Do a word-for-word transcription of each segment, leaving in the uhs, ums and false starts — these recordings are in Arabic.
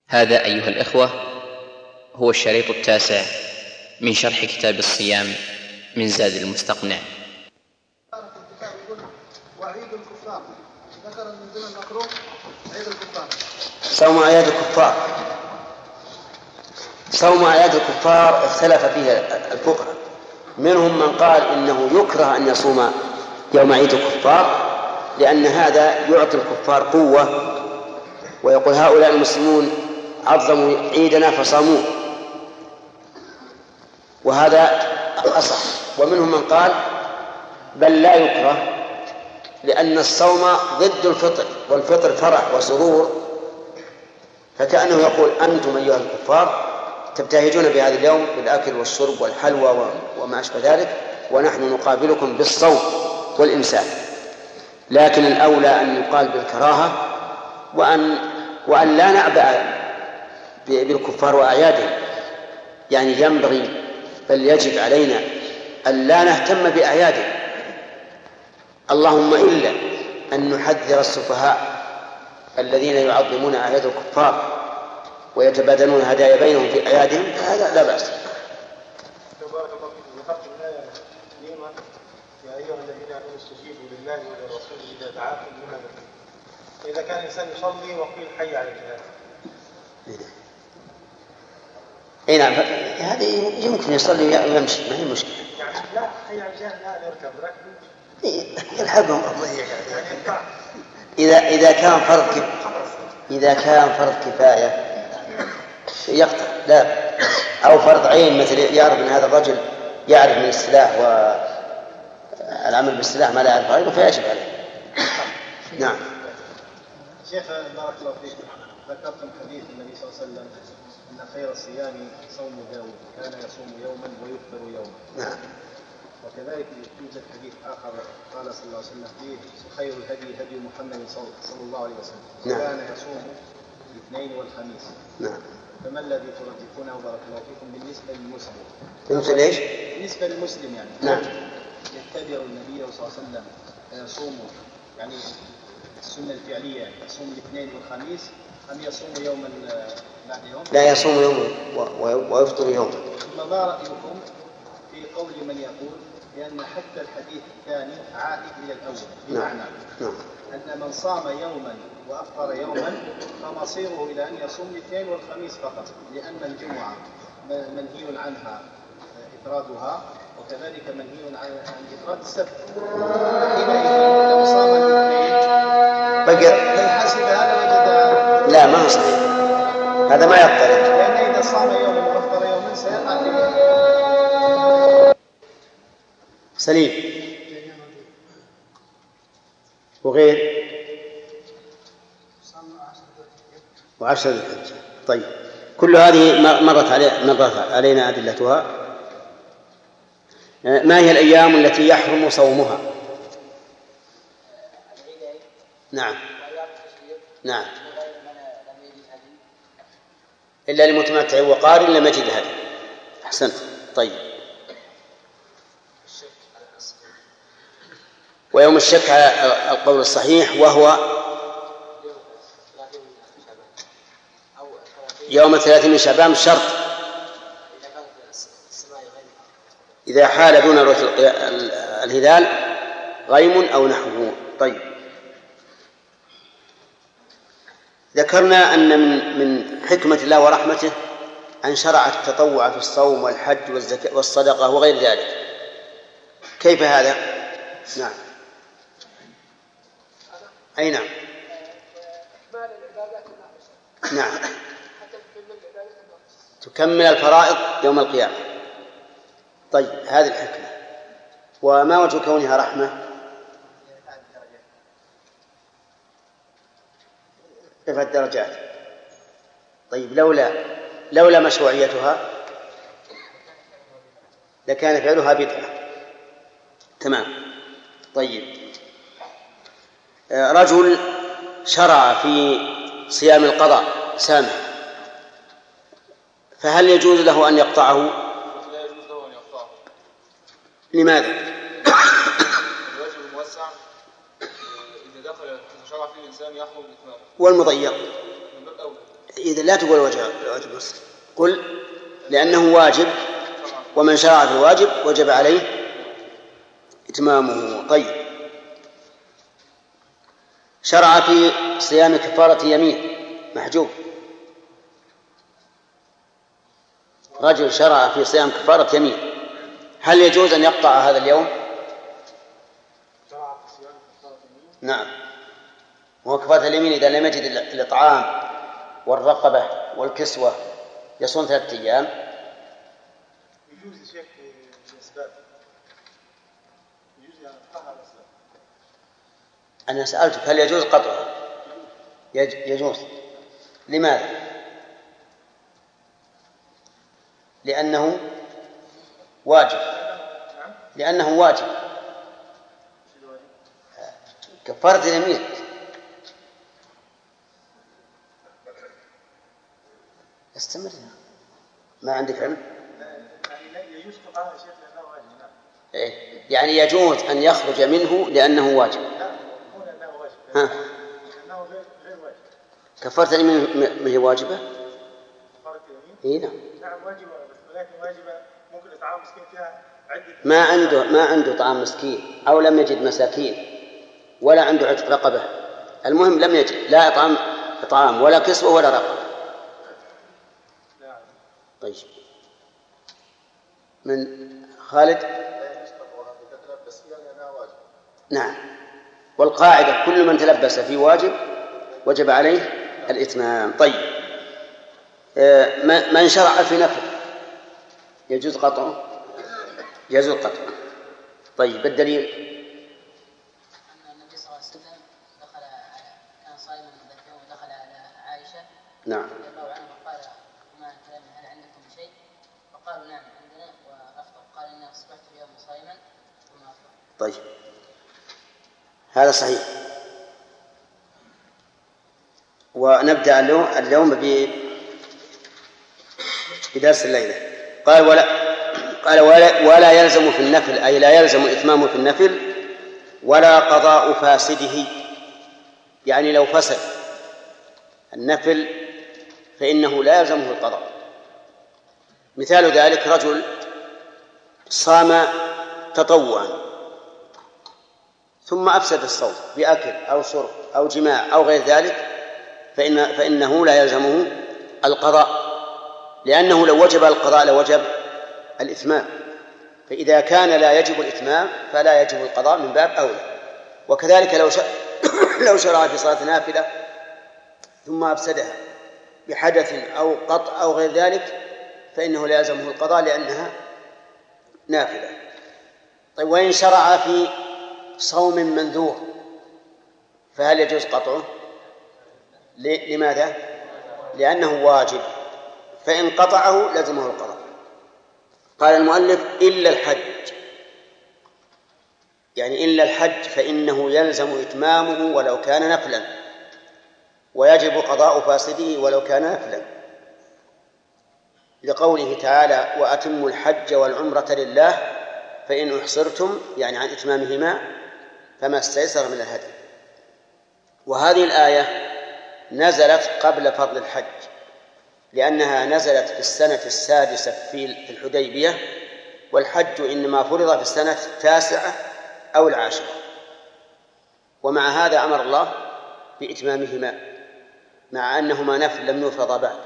هذا أيها الإخوة هو الشريط التاسع من شرح كتاب الصيام من زاد المستقنع. وعيد الكفار ذكر من ضمن المكروه عيد الكفار. صوم أعياد الكفار صوم أعياد الكفار اختلف فيه الفقهاء، منهم من قال إنه يكره أن يصوم يوم عيد الكفار لأن هذا يعطي الكفار قوة، ويقول هؤلاء المسلمون عظموا عيدنا فصاموه، وهذا الأصح. ومنهم من قال بل لا يكره لأن الصوم ضد الفطر، والفطر فرح وسرور، فكأنه يقول أنتم أيها الكفار تبتهجون بهذا اليوم بالأكل والشرب والحلوى وما أشبه ذلك، ونحن نقابلكم بالصوم والإمساك. لكن الأولى أن يقال بالكراهة، وأن, وأن لا نعبأ بالكفار وأعيادهم، يعني ينبغي بل يجب علينا أن لا نهتم بأعيادهم، اللهم إلا أن نحذر السفهاء الذين يعظمون أعياد الكفار ويتبادلون هدايا بينهم في أعيادهم، هذا لا بأس. بارك الله فيكم. ذكرت الآية الكريمة يا أيها الذين آمنوا استجيبوا لله وللرسول إذا دعاكم لما ذكرتم. إذا كان الإنسان يصلي وقيل حي على الجهاد. اي نعم، هذا يمكن يصلي ويمشي، ما هي مشكلة. يعني لا حي على الجهاد لا يركب ركب يلحقهم الله يعني إذا إذا كان فرض إذا كان فرض كفاية يقطع، لا، أو فرض عين مثل يعرف أن هذا الرجل يعرف من السلاح والعمل بالسلاح ما لا يعرف غيره فيجب عليه. نعم. شيخ بارك الله فيكم، ذكرتم حديث النبي صلى الله عليه وسلم أن خير الصيام صوم داود، كان يصوم يوما ويفطر يوما. نعم. وكذلك يوجد حديث آخر قال صلى الله عليه وسلم فيه خير الهدي هدي محمد صلى الله عليه وسلم، نعم. كان يصوم الاثنين والخميس. نعم. فما الذي ترجحونه بارك الله فيكم بالنسبة للمسلم؟ بالنسبة ليش؟ بالنسبة للمسلم يعني. نعم. يتبع النبي صلى الله عليه وسلم يصوم يعني السنة الفعلية يعني يصوم الاثنين والخميس، أم يصوم يوما بعد يوم؟ لا، يصوم يوم ويفطر يوم. ثم ما رأيكم في قول من يقول لأن حتى الحديث الثاني عائد إلى الأول، بمعنى نعم. أن من صام يوما وأفطر يوما فمصيره إلى أن يصوم الاثنين والخميس فقط، لأن الجمعة منهي عنها إفرادها، وكذلك منهي عن إفراد السبت. حينئذ لو صام الاثنين بقى فيحسب هذا وجد لا، ما هو صحيح، هذا ما يضطرد، لأن إذا صام يوما وأفطر يوما سيقع فيه. سليم. وغير وعشر الحج. طيب، كل هذه مرت علي مرت علينا أدلتها. ما هي الأيام التي يحرم صومها؟ نعم. نعم. إلا لمتمتع وقارن لم يجد هذا. أحسنت. طيب. ويوم الشك على القول الصحيح وهو يوم ثلاثين من شعبان شرط إذا حال دون الهلال غيم أو نحوه. طيب، ذكرنا أن من من حكمة الله ورحمته أن شرع التطوع في الصوم والحج والزكاة والصدقة وغير ذلك. كيف هذا؟ نعم. أي نعم. نعم. تكمل الفرائض يوم القيامة. طيب، هذه الحكمة. وما وجه كونها رحمة؟ رفع الدرجات. طيب، لولا لولا مشروعيتها لكان فعلها بدعة. تمام. طيب، رجل شرع في صيام القضاء سامح، فهل يجوز له أن يقطعه؟ لا يجوز له أن يقطعه. لماذا؟ الواجب الموسع إذا دخل شرع فيه الإنسان يحرم إتمامه. والمضيق من باب أولى. إذا لا تقول واجب نصف، قل لأنه واجب، ومن شرع في الواجب وجب عليه إتمامه. طيب، شرع في صيام كفارة يمين محجوب، رجل شرع في صيام كفارة يمين، هل يجوز أن يقطع هذا اليوم؟ نعم، وهو كفارة اليمين إذا لم يجد الإطعام والرقبة والكسوة يصوم ثلاثة أيام. يجوز الشيخ الأسباب، يجوز أن يقطعها الأسباب. أنا سألتك هل يجوز قطعها؟ يجوز. لماذا؟ لأنه واجب. لأنه واجب. كفارة اليمين استمر، ما عندك علم؟ يعني يجوز قطعها شيخ لأنه واجب. نعم. إيه؟ يعني يجوز أن يخرج منه لأنه واجب. لا، مو لأنه واجب. ها؟ لأنه غير غير واجب. كفارة اليمين ما هي واجبة؟ كفارة اليمين؟ إيه نعم. نعم واجبة، ولكن واجبة ممكن إطعام مسكين فيها عدة. ما عنده ما عنده طعام مسكين، أو لم يجد مساكين، ولا عنده عتق رقبة، المهم لم يجد لا إطعام إطعام ولا كسوة ولا رقبة. طيب، من خالد. نعم، والقاعدة كل من تلبس في واجب وجب عليه الإتمام. طيب، من شرع في نفل يجوز قطعه؟ يجوز قطعه. طيب، الدليل أن النبي صلى الله عليه وسلم دخل كان صائما ذات يوم ودخل على عائشة نعم رضي الله عنها وقال وما كلام هل عندكم شيء؟ فقالوا نعم عندنا وأفطر، قال إني أصبحت في يوم صائما وما أفطر. طيب، هذا صحيح. ونبدأ اليوم بدرس الليلة. قال ولا قال ولا, ولا يلزم في النفل، أي لا يلزم إتمامه في النفل ولا قضاء فاسده، يعني لو فسد النفل فإنه لا يلزمه القضاء. مثال ذلك رجل صام تطوعا ثم أفسد الصوم بأكل أو شرب أو جماع أو غير ذلك، فإن فإنه لا يلزمه القضاء، لأنه لو وجب القضاء لوجب الإتمام، فإذا كان لا يجب الإتمام فلا يجب القضاء من باب أولى. وكذلك لو لو شرع في صلاة نافلة ثم أفسدها بحدث أو قطع أو غير ذلك فإنه لا يلزمه القضاء لأنها نافلة. طيب، وإن شرع في صوم منذور فهل يجوز قطعه؟ لماذا؟ لأنه واجب، فإن قطعه لزمه القضاء. قال المؤلف إلا الحج، يعني إلا الحج فإنه يلزم إتمامه ولو كان نفلا، ويجب قضاء فاسده ولو كان نفلا، لقوله تعالى وأتموا الحج والعمرة لله فإن أحصرتم، يعني عن إتمامهما فما استيسر من الهدي. وهذه الآية نزلت قبل فضل الحج، لأنها نزلت في السنة السادسة في الحديبية، والحج إنما فرض في السنة التاسعة أو العاشرة، ومع هذا أمر الله بإتمامهما مع أنهما نفل لم يفرض بعد.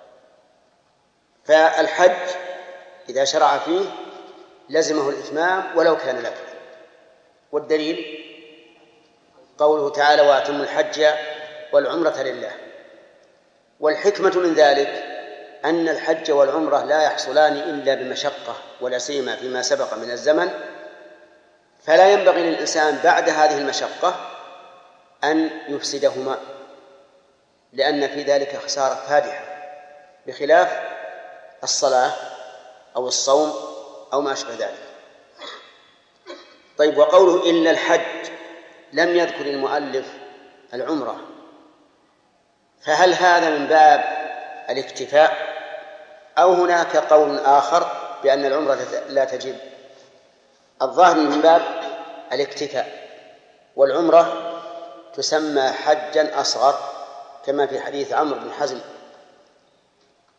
فالحج إذا شرع فيه لزمه الإتمام ولو كان نفلا. والدليل قوله تعالى وأتموا الحج والعمرة لله. والحكمة من ذلك أن الحج والعمرة لا يحصلان إلا بمشقة، ولا سيما فيما سبق من الزمن، فلا ينبغي للإنسان بعد هذه المشقة أن يفسدهما، لأن في ذلك خسارة فادحة، بخلاف الصلاة أو الصوم أو ما أشبه ذلك. طيب، وقوله إلا الحج لم يذكر المؤلف العمرة، فهل هذا من باب الاكتفاء أو هناك قول آخر بأن العمرة لا تجب؟ الظاهر من باب الاكتفاء، والعمرة تسمى حجا أصغر كما في حديث عمرو بن حزم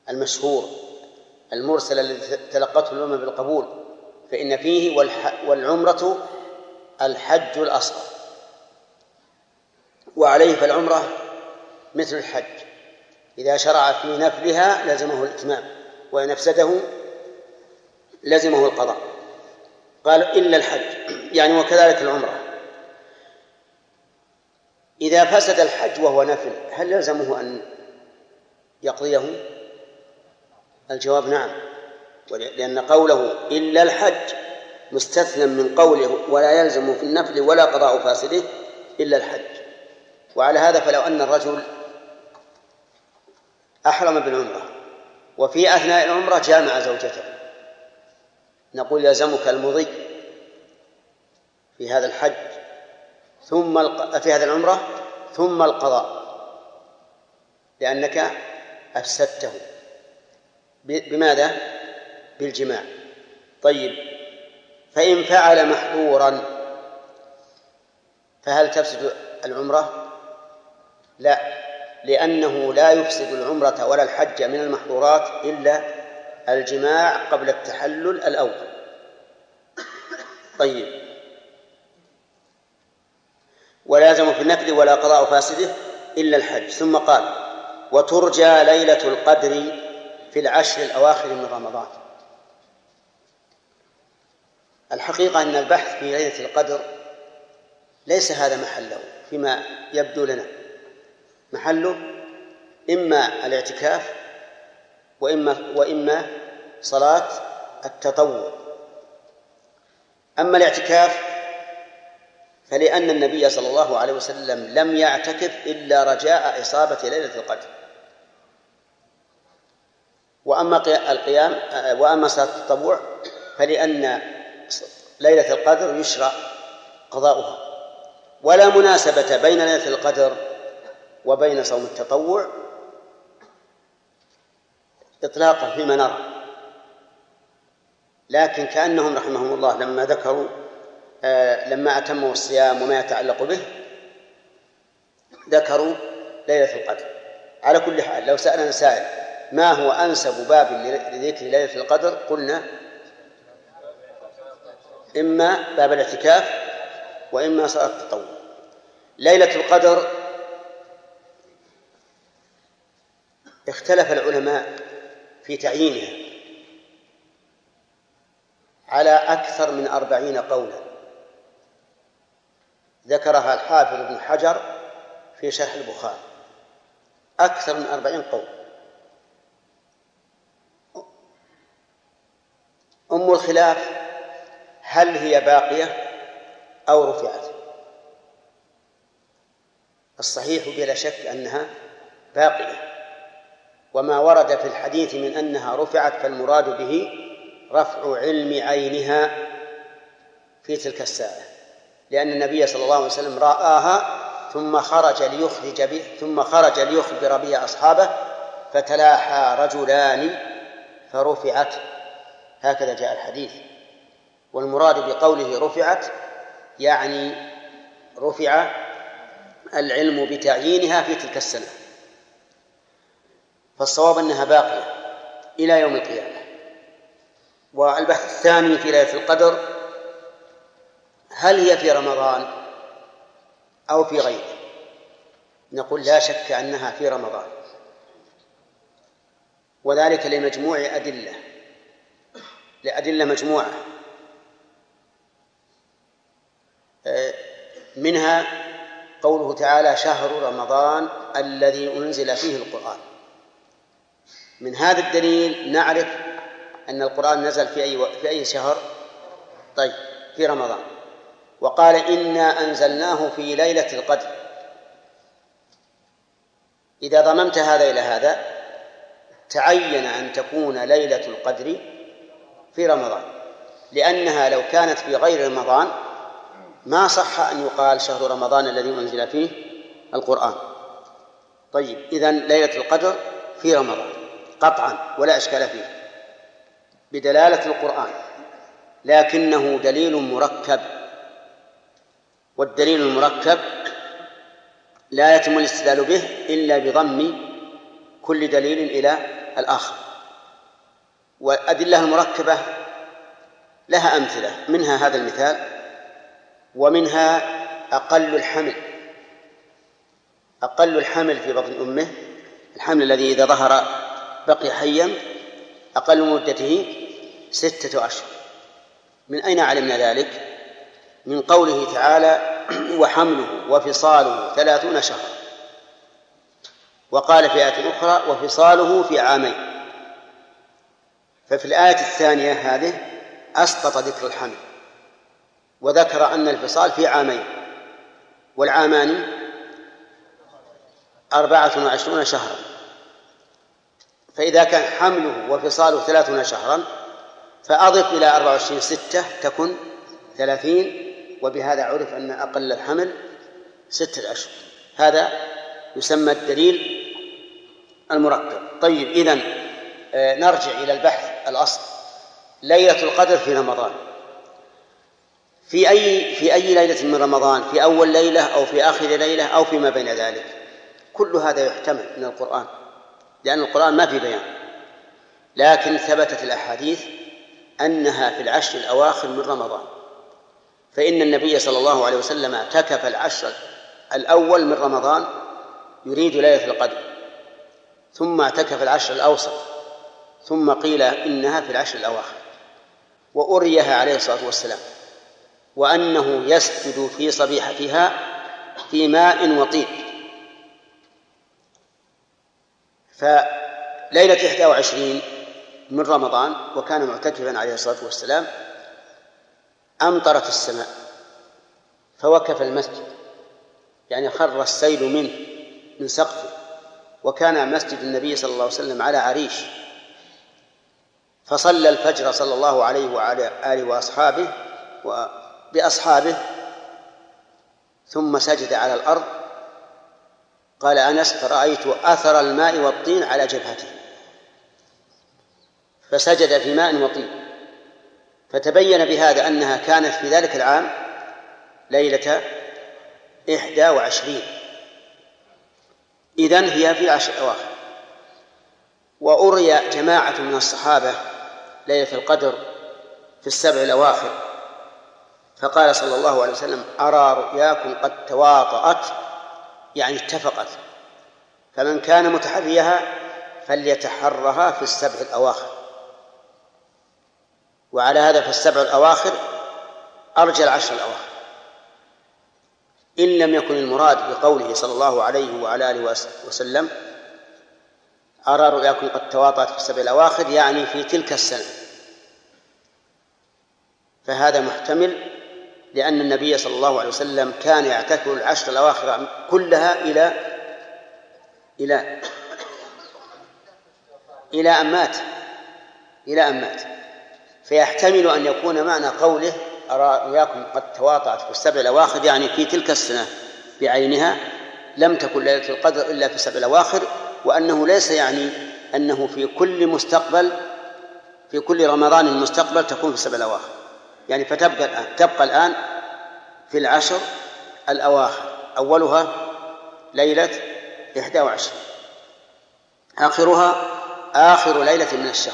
المشهور المرسل الذي تلقته الأمة بالقبول، فإن فيه والعمرة الحج الأصغر، وعليه فالعمرة مثل الحج، إذا شرع في نفلها لزمه الإتمام، وإن أفسده لزمه القضاء. قال إلا الحج، يعني وكذلك العمرة. إذا فسد الحج وهو نفل هل يلزمه أن يقضيه؟ الجواب نعم، لأن قوله إلا الحج مستثنى من قوله ولا يلزم في النفل ولا قضاء فاسده إلا الحج. وعلى هذا فلو أن الرجل أحرم بالعمرة وفي أثناء العمرة جامع زوجته، نقول يلزمك المضي في هذا الحج ثم في هذا العمرة ثم القضاء، لأنك أفسدته بماذا؟ بالجماع. طيب، فإن فعل محظورا فهل تفسد العمرة؟ لا، لأنه لا يفسد العمرة ولا الحج من المحظورات إلا الجماع قبل التحلل الأول. طيب، ولا يلزم في النفل ولا قضاء فاسده إلا الحج. ثم قال وترجى ليلة القدر في العشر الأواخر من رمضان. الحقيقة أن البحث في ليلة القدر ليس هذا محله فيما يبدو لنا، محله إما الاعتكاف وإما, وإما صلاة التطوع. أما الاعتكاف فلأن النبي صلى الله عليه وسلم لم يعتكف إلا رجاء إصابة ليلة القدر. وأما القيام وأما صلاة التطوع فلأن ليلة القدر يشرع قضاؤها، ولا مناسبة بين ليلة القدر وبين صوم التطوع إطلاقا فيما نرى. لكن كأنهم رحمهم الله لما ذكروا آه لما أتموا الصيام وما يتعلق به ذكروا ليلة القدر. على كل حال لو سألنا سائل ما هو أنسب باب لذكر ليلة القدر قلنا إما باب الاعتكاف وإما صلاة التطوع. ليلة القدر اختلف العلماء في تعيينها على أكثر من أربعين قولا، ذكرها الحافظ ابن حجر في شرح البخاري، أكثر من أربعين قول. أم الخلاف هل هي باقية أو رفعت؟ الصحيح بلا شك أنها باقية، وما ورد في الحديث من أنها رفعت فالمراد به رفع علم عينها في تلك الساعة، لأن النبي صلى الله عليه وسلم رآها ثم خرج ليخرج به ثم خرج ليخبر بها أصحابه فتلاحى رجلان فرفعت، هكذا جاء الحديث. والمراد بقوله رفعت يعني رفع العلم بتعيينها في تلك السنة، فالصواب أنها باقية إلى يوم القيامة. والبحث الثاني في ليلة القدر هل هي في رمضان أو في غيره؟ نقول لا شك أنها في رمضان، وذلك لمجموع أدلة لأدلة مجموعة، منها قوله تعالى شهر رمضان الذي أنزل فيه القرآن. من هذا الدليل نعرف أن القرآن نزل في أي في أي شهر؟ طيب في رمضان. وقال إنا أنزلناه في ليلة القدر. إذا ضممت هذا إلى هذا تعين أن تكون ليلة القدر في رمضان، لأنها لو كانت في غير رمضان ما صح أن يقال شهر رمضان الذي أنزل فيه القرآن. طيب إذن ليلة القدر في رمضان قطعا ولا إشكال فيه بدلالة القرآن، لكنه دليل مركب، والدليل المركب لا يتم الاستدلال به إلا بضم كل دليل إلى الآخر. والأدلة المركبة لها أمثلة، منها هذا المثال، ومنها أقل الحمل. أقل الحمل في بطن أمه، الحمل الذي إذا ظهر بقي حيا أقل مدته ستة أشهر. من أين علمنا ذلك؟ من قوله تعالى: وحمله وفصاله ثلاثون شهرا. وقال في آية أخرى: وفصاله في عامين. ففي الآية الثانية هذه أسقط ذكر الحمل وذكر أن الفصال في عامين، والعامان أربعة وعشرون شهرا. فإذا كان حمله وفصاله ثلاثون شهرا فأضف إلى أربعة وعشرين ستة تكن ثلاثين، وبهذا عرف أن أقل الحمل ستة أشهر. هذا يسمى الدليل المركب. طيب، إذن نرجع إلى البحث الأصل. ليلة القدر في رمضان، في أي في أي ليلة من رمضان؟ في أول ليلة أو في آخر ليلة أو فيما بين ذلك؟ كل هذا يحتمل من القرآن، لأن القرآن ما في بيان، لكن ثبتت الأحاديث أنها في العشر الأواخر من رمضان. فإن النبي صلى الله عليه وسلم اعتكف العشر الأول من رمضان يريد ليلة القدر، ثم اعتكف العشر الأوسط، ثم قيل إنها في العشر الأواخر، وأريها عليه الصلاة والسلام، وأنه يسجد في صبيحتها في ماء وطين. فليلة إحدى وعشرين من رمضان وكان معتكفا عليه الصلاة والسلام أمطرت السماء فوقف المسجد، يعني خر السيل منه من سقفه، وكان مسجد النبي صلى الله عليه وسلم على عريش، فصلى الفجر صلى الله عليه وعلى آله وأصحابه وبأصحابه، ثم سجد على الأرض. قال أنس: فرأيت أثر الماء والطين على جبهته، فسجد في ماء وطين. فتبين بهذا أنها كانت في ذلك العام ليلة إحدى وعشرين، إذن هي في العشر الأواخر. وأري جماعة من الصحابة ليلة القدر في السبع الأواخر، فقال صلى الله عليه وسلم: أرى رؤياكم قد تواطأت، يعني اتفقت، فمن كان متحريها فليتحرها في السبع الأواخر. وعلى هذا فالسبع الأواخر أرجى العشر الأواخر، إن لم يكن المراد بقوله صلى الله عليه وعلى آله وسلم: أرى رؤياكم قد تواطأت في السبع الأواخر، يعني في تلك السنة. فهذا محتمل، لأن النبي صلى الله عليه وسلم كان يعتكف العشر الأواخر كلها إلى إلى إلى أن مات إلى أن مات فيحتمل أن يكون معنى قوله: أرى رؤياكم قد تواطأت في السبع الأواخر، يعني في تلك السنة بعينها لم تكن ليلة القدر إلا في السبع الأواخر، وأنه ليس يعني أنه في كل مستقبل في كل رمضان المستقبل تكون في السبع الأواخر، يعني فتبقى الآن تبقى الآن في العشر الأواخر، أولها ليلة إحدى وعشرين، آخرها آخر ليلة من الشهر.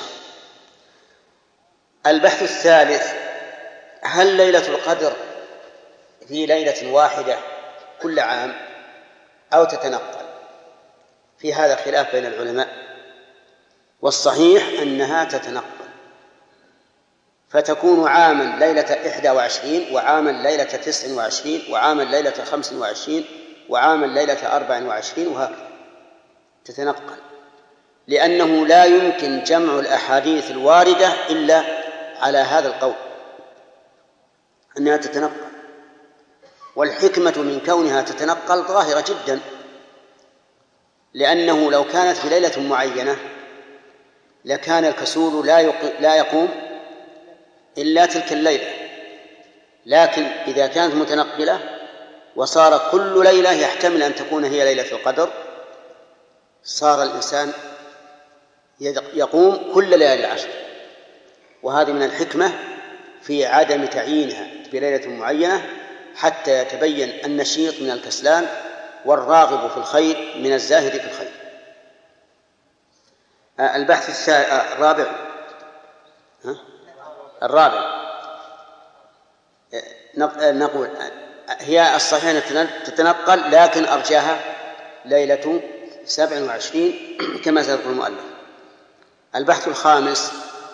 البحث الثالث: هل ليلة القدر في ليلة واحدة كل عام أو تتنقل؟ في هذا خلاف بين العلماء، والصحيح أنها تتنقل، فتكون عاما ليلة إحدى وعشرين، وعاما ليلة تسع وعشرين، وعاما ليلة خمس وعشرين، وعاما ليلة أربع وعشرين، وهكذا تتنقل، لأنه لا يمكن جمع الأحاديث الواردة إلا على هذا القول أنها تتنقل. والحكمة من كونها تتنقل ظاهرة جدا، لأنه لو كانت في ليلة معينة لكان الكسول لا يقوم إلا تلك الليلة، لكن إذا كانت متنقلة وصار كل ليلة يحتمل أن تكون هي ليلة القدر، صار الإنسان يقوم كل ليلة العشر. وهذه من الحكمة في عدم تعيينها بليلة معينة، حتى يتبين النشيط من الكسلان والراغب في الخير من الزاهد في الخير. البحث الرابع ها؟ الرابع نقول هي الصحيحة تتنقل، لكن أرجاها ليلة سبع وعشرين كما سيذكر المؤلف. البحث الخامس،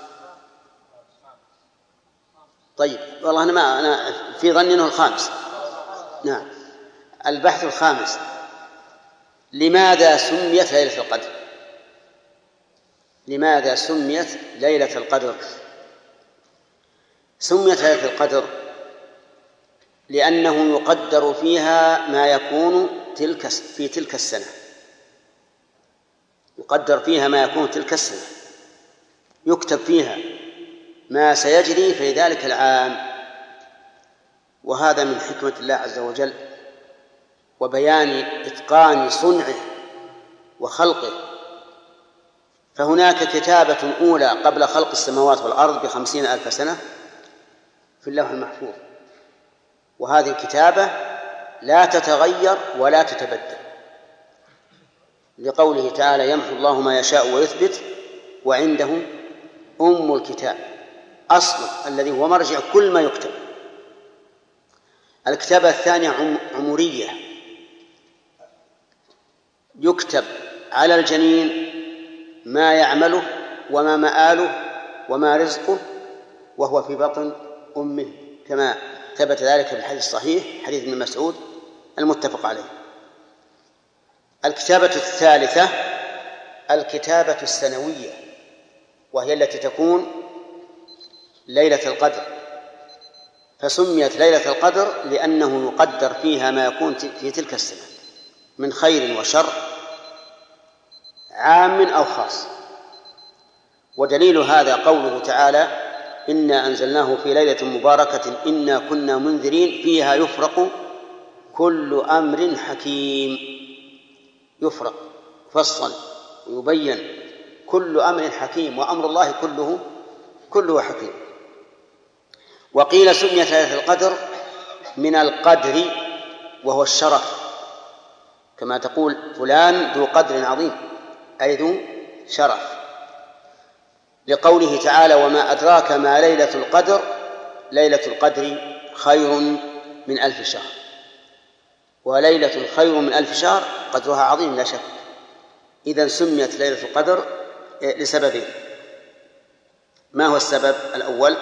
طيب والله أنا ما أنا في ظني أنه الخامس. نعم، البحث الخامس: لماذا سميت ليلة القدر؟ لماذا سميت ليلة القدر؟ سميت ليلة القدر لأنه يقدر فيها ما يكون تلك في تلك السنة، يقدر فيها ما يكون تلك السنة، يكتب فيها ما سيجري في ذلك العام. وهذا من حكمة الله عز وجل وبيان إتقان صنعه وخلقه. فهناك كتابة أولى قبل خلق السماوات والأرض بخمسين ألف سنة في اللوح المحفوظ، وهذه الكتابة لا تتغير ولا تتبدل، لقوله تعالى: يمحو الله ما يشاء ويثبت وعنده أم الكتاب، أصل الذي هو مرجع كل ما يكتب. الكتابة الثانية عمرية، يكتب على الجنين ما يعمله وما مآله وما رزقه وهو في بطن أمه، كما ثبت ذلك في الحديث الصحيح حديث ابن مسعود المتفق عليه. الكتابة الثالثة الكتابة السنوية، وهي التي تكون ليلة القدر، فسميت ليلة القدر لأنه يقدر فيها ما يكون في تلك السنة من خير وشر عام أو خاص. ودليل هذا قوله تعالى: إنا أنزلناه في ليلة مباركة إنا كنا منذرين فيها يفرق كل أمر حكيم. يفرق فصل ويبين كل أمر حكيم، وأمر الله كله كله حكيم. وقيل سميت ليلة القدر من القدر وهو الشرف، كما تقول فلان ذو قدر عظيم، أي ذو شرف، لقوله تعالى: وما أدراك ما ليلة القدر ليلة القدر خير من ألف شهر. وليلة خير من ألف شهر قدرها عظيم لا شك. إذن سميت ليلة القدر لسببين. ما هو السبب الأول؟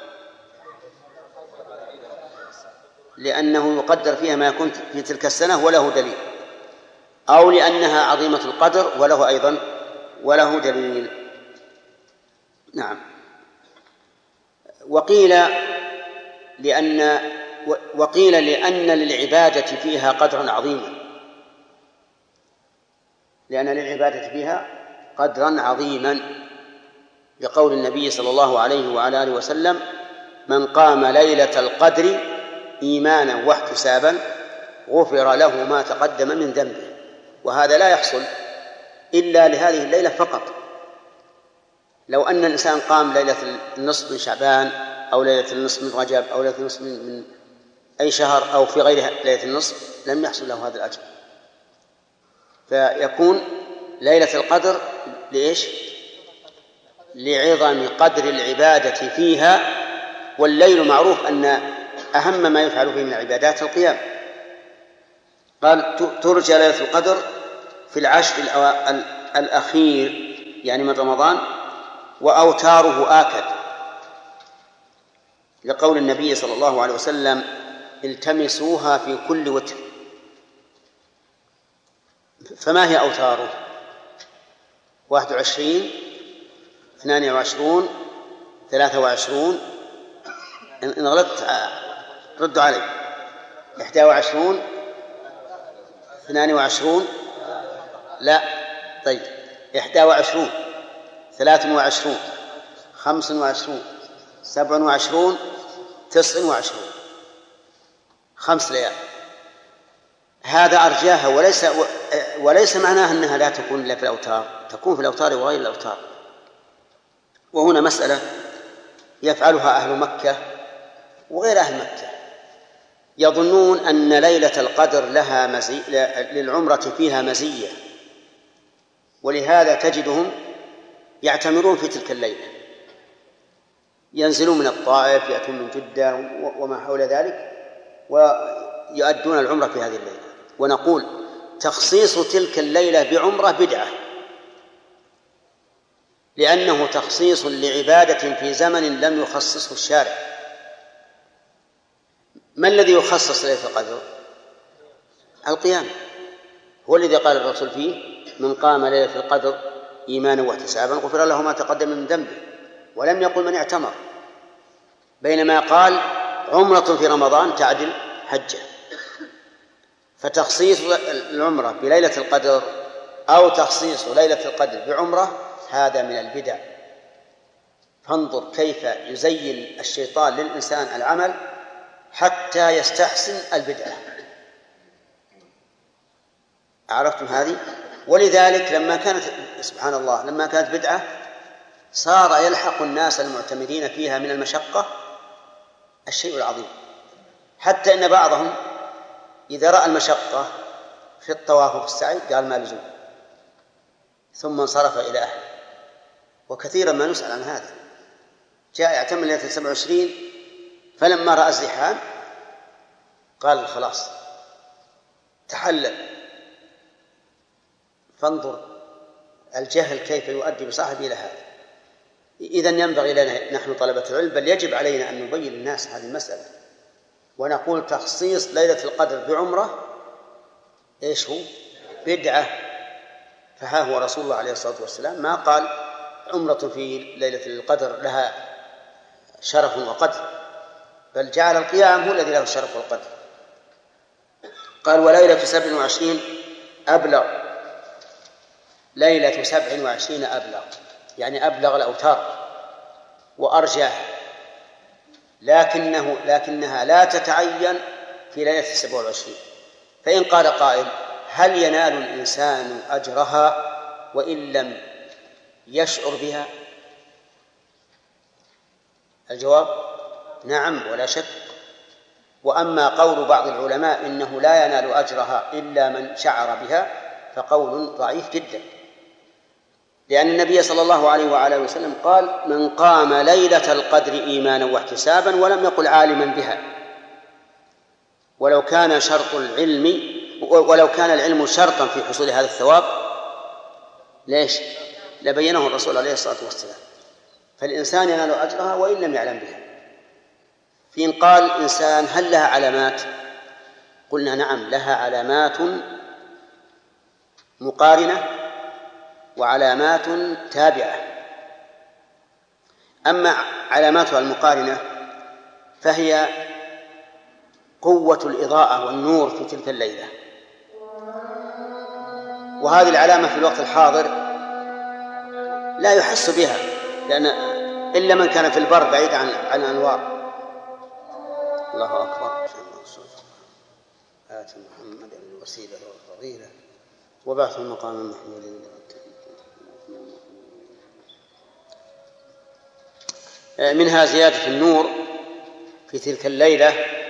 لأنه يقدر فيها ما يكون في تلك السنة وله دليل، أو لأنها عظيمة القدر وله أيضا وله دليل. نعم. وقيل لأن وقيل لأن للعبادة فيها قدرا عظيما، لأن للعبادة فيها قدرا عظيما، لقول النبي صلى الله عليه وعلى آله وسلم: من قام ليلة القدر إيمانا واحتسابا غفر له ما تقدم من ذنبه. وهذا لا يحصل إلا لهذه الليلة فقط. لو أن الإنسان قام ليلة النصف من شعبان أو ليلة النصف من رجب أو ليلة النصف من أي شهر أو في غير ليلة النصف لم يحصل له هذا الأجر. فيكون ليلة القدر لإيش؟ لعظم قدر العبادة فيها. والليل معروف أن أهم ما يفعل فيه من العبادات القيام. قال: ترجى ليلة القدر في العشر الأخير يعني من رمضان، وأوتاره آكد، لقول النبي صلى الله عليه وسلم: التمسوها في كل وتر. فما هي أوتاره؟ واحد وعشرين، اثنان وعشرون، ثلاثة وعشرون. إن غلطت ردوا علي. إحدى وعشرون، اثنان وعشرون، لا طيب، إحدى وعشرون، ثلاث وعشرون، خمس وعشرون، سبع وعشرون، تسع وعشرون. خمس ليال. هذا أرجاها، وليس وليس معناها أنها لا تكون إلا في الأوتار، تكون في الأوتار وغير الأوتار. وهنا مسألة يفعلها أهل مكة وغير أهل مكة، يظنون أن ليلة القدر لها مزي... للعمرة فيها مزية، ولهذا تجدهم يعتمرون في تلك الليلة، ينزلون من الطائف، يأتون من جدة وما حول ذلك، ويؤدون العمرة في هذه الليلة. ونقول تخصيص تلك الليلة بعمرة بدعة، لأنه تخصيص لعبادة في زمن لم يخصصه الشارع. ما الذي يخصص ليلة القدر؟ القيام، هو الذي قال الرسول فيه: من قام ليلة القدر إيمانا واحتسابا غفر له ما تقدم من ذنبه، ولم يقل من اعتمر، بينما قال عمرة في رمضان تعدل حجة. فتخصيص العمرة بليلة القدر أو تخصيص ليلة القدر بعمرة هذا من البدع. فانظر كيف يزين الشيطان للإنسان العمل حتى يستحسن البدعة. عرفتم هذه؟ ولذلك لما كانت سبحان الله لما كانت بدعة صار يلحق الناس المعتمدين فيها من المشقة الشيء العظيم، حتى إن بعضهم إذا رأى المشقة في الطواف وفي السعي قال ما لزوم، ثم انصرف إلى أهله. وكثيرا ما نسأل عن هذا، جاء يعتمر ليلة سبع وعشرين فلما رأى الزحام قال خلاص تحلل. فانظر الجهل كيف يؤدي بصاحبه إلى هذا. إذن ينبغي لنا نحن طلبة العلم، بل يجب علينا أن نبين للناس هذه المسألة، ونقول تخصيص ليلة القدر بعمرة إيش هو؟ بدعة. فها هو رسول الله عليه الصلاة والسلام ما قال عمرة في ليلة القدر لها شرف وقدر، بل جعل القيام هو الذي له الشرف والقدر. قال وليلة سبع وعشرين أبلغ، ليلة سبع وعشرين أبلغ يعني أبلغ الأوتار وأرجاها، لكنه لكنها لا تتعين في ليلة سبع وعشرين. فإن قال قائل هل ينال الإنسان أجرها وإن لم يشعر بها؟ الجواب نعم ولا شك. وأما قول بعض العلماء إنه لا ينال أجرها إلا من شعر بها فقول ضعيف جدا، لأن النبي صلى الله عليه وعلى وسلم قال من قام ليلة القدر إيمانا واحتسابا ولم يقل عالما بها. ولو كان شرط العلم ولو كان العلم شرطا في حصول هذا الثواب ليش لبينه الرسول عليه الصلاة والسلام. فالإنسان ينال أجرها وإن لم يعلم بها. فإن قال إنسان هل لها علامات؟ قلنا نعم لها علامات مقارنة وعلامات تابعة. أما علاماتها المقارنة فهي قوة الإضاءة والنور في تلك الليلة، وهذه العلامة في الوقت الحاضر لا يحس بها، لأن إلا من كان في البر بعيد عن عن الأنوار. الله أكبر. آت محمدا الوسيلة والفضيلة وبعث المقام محمود. منها زيادة النور في تلك الليلة،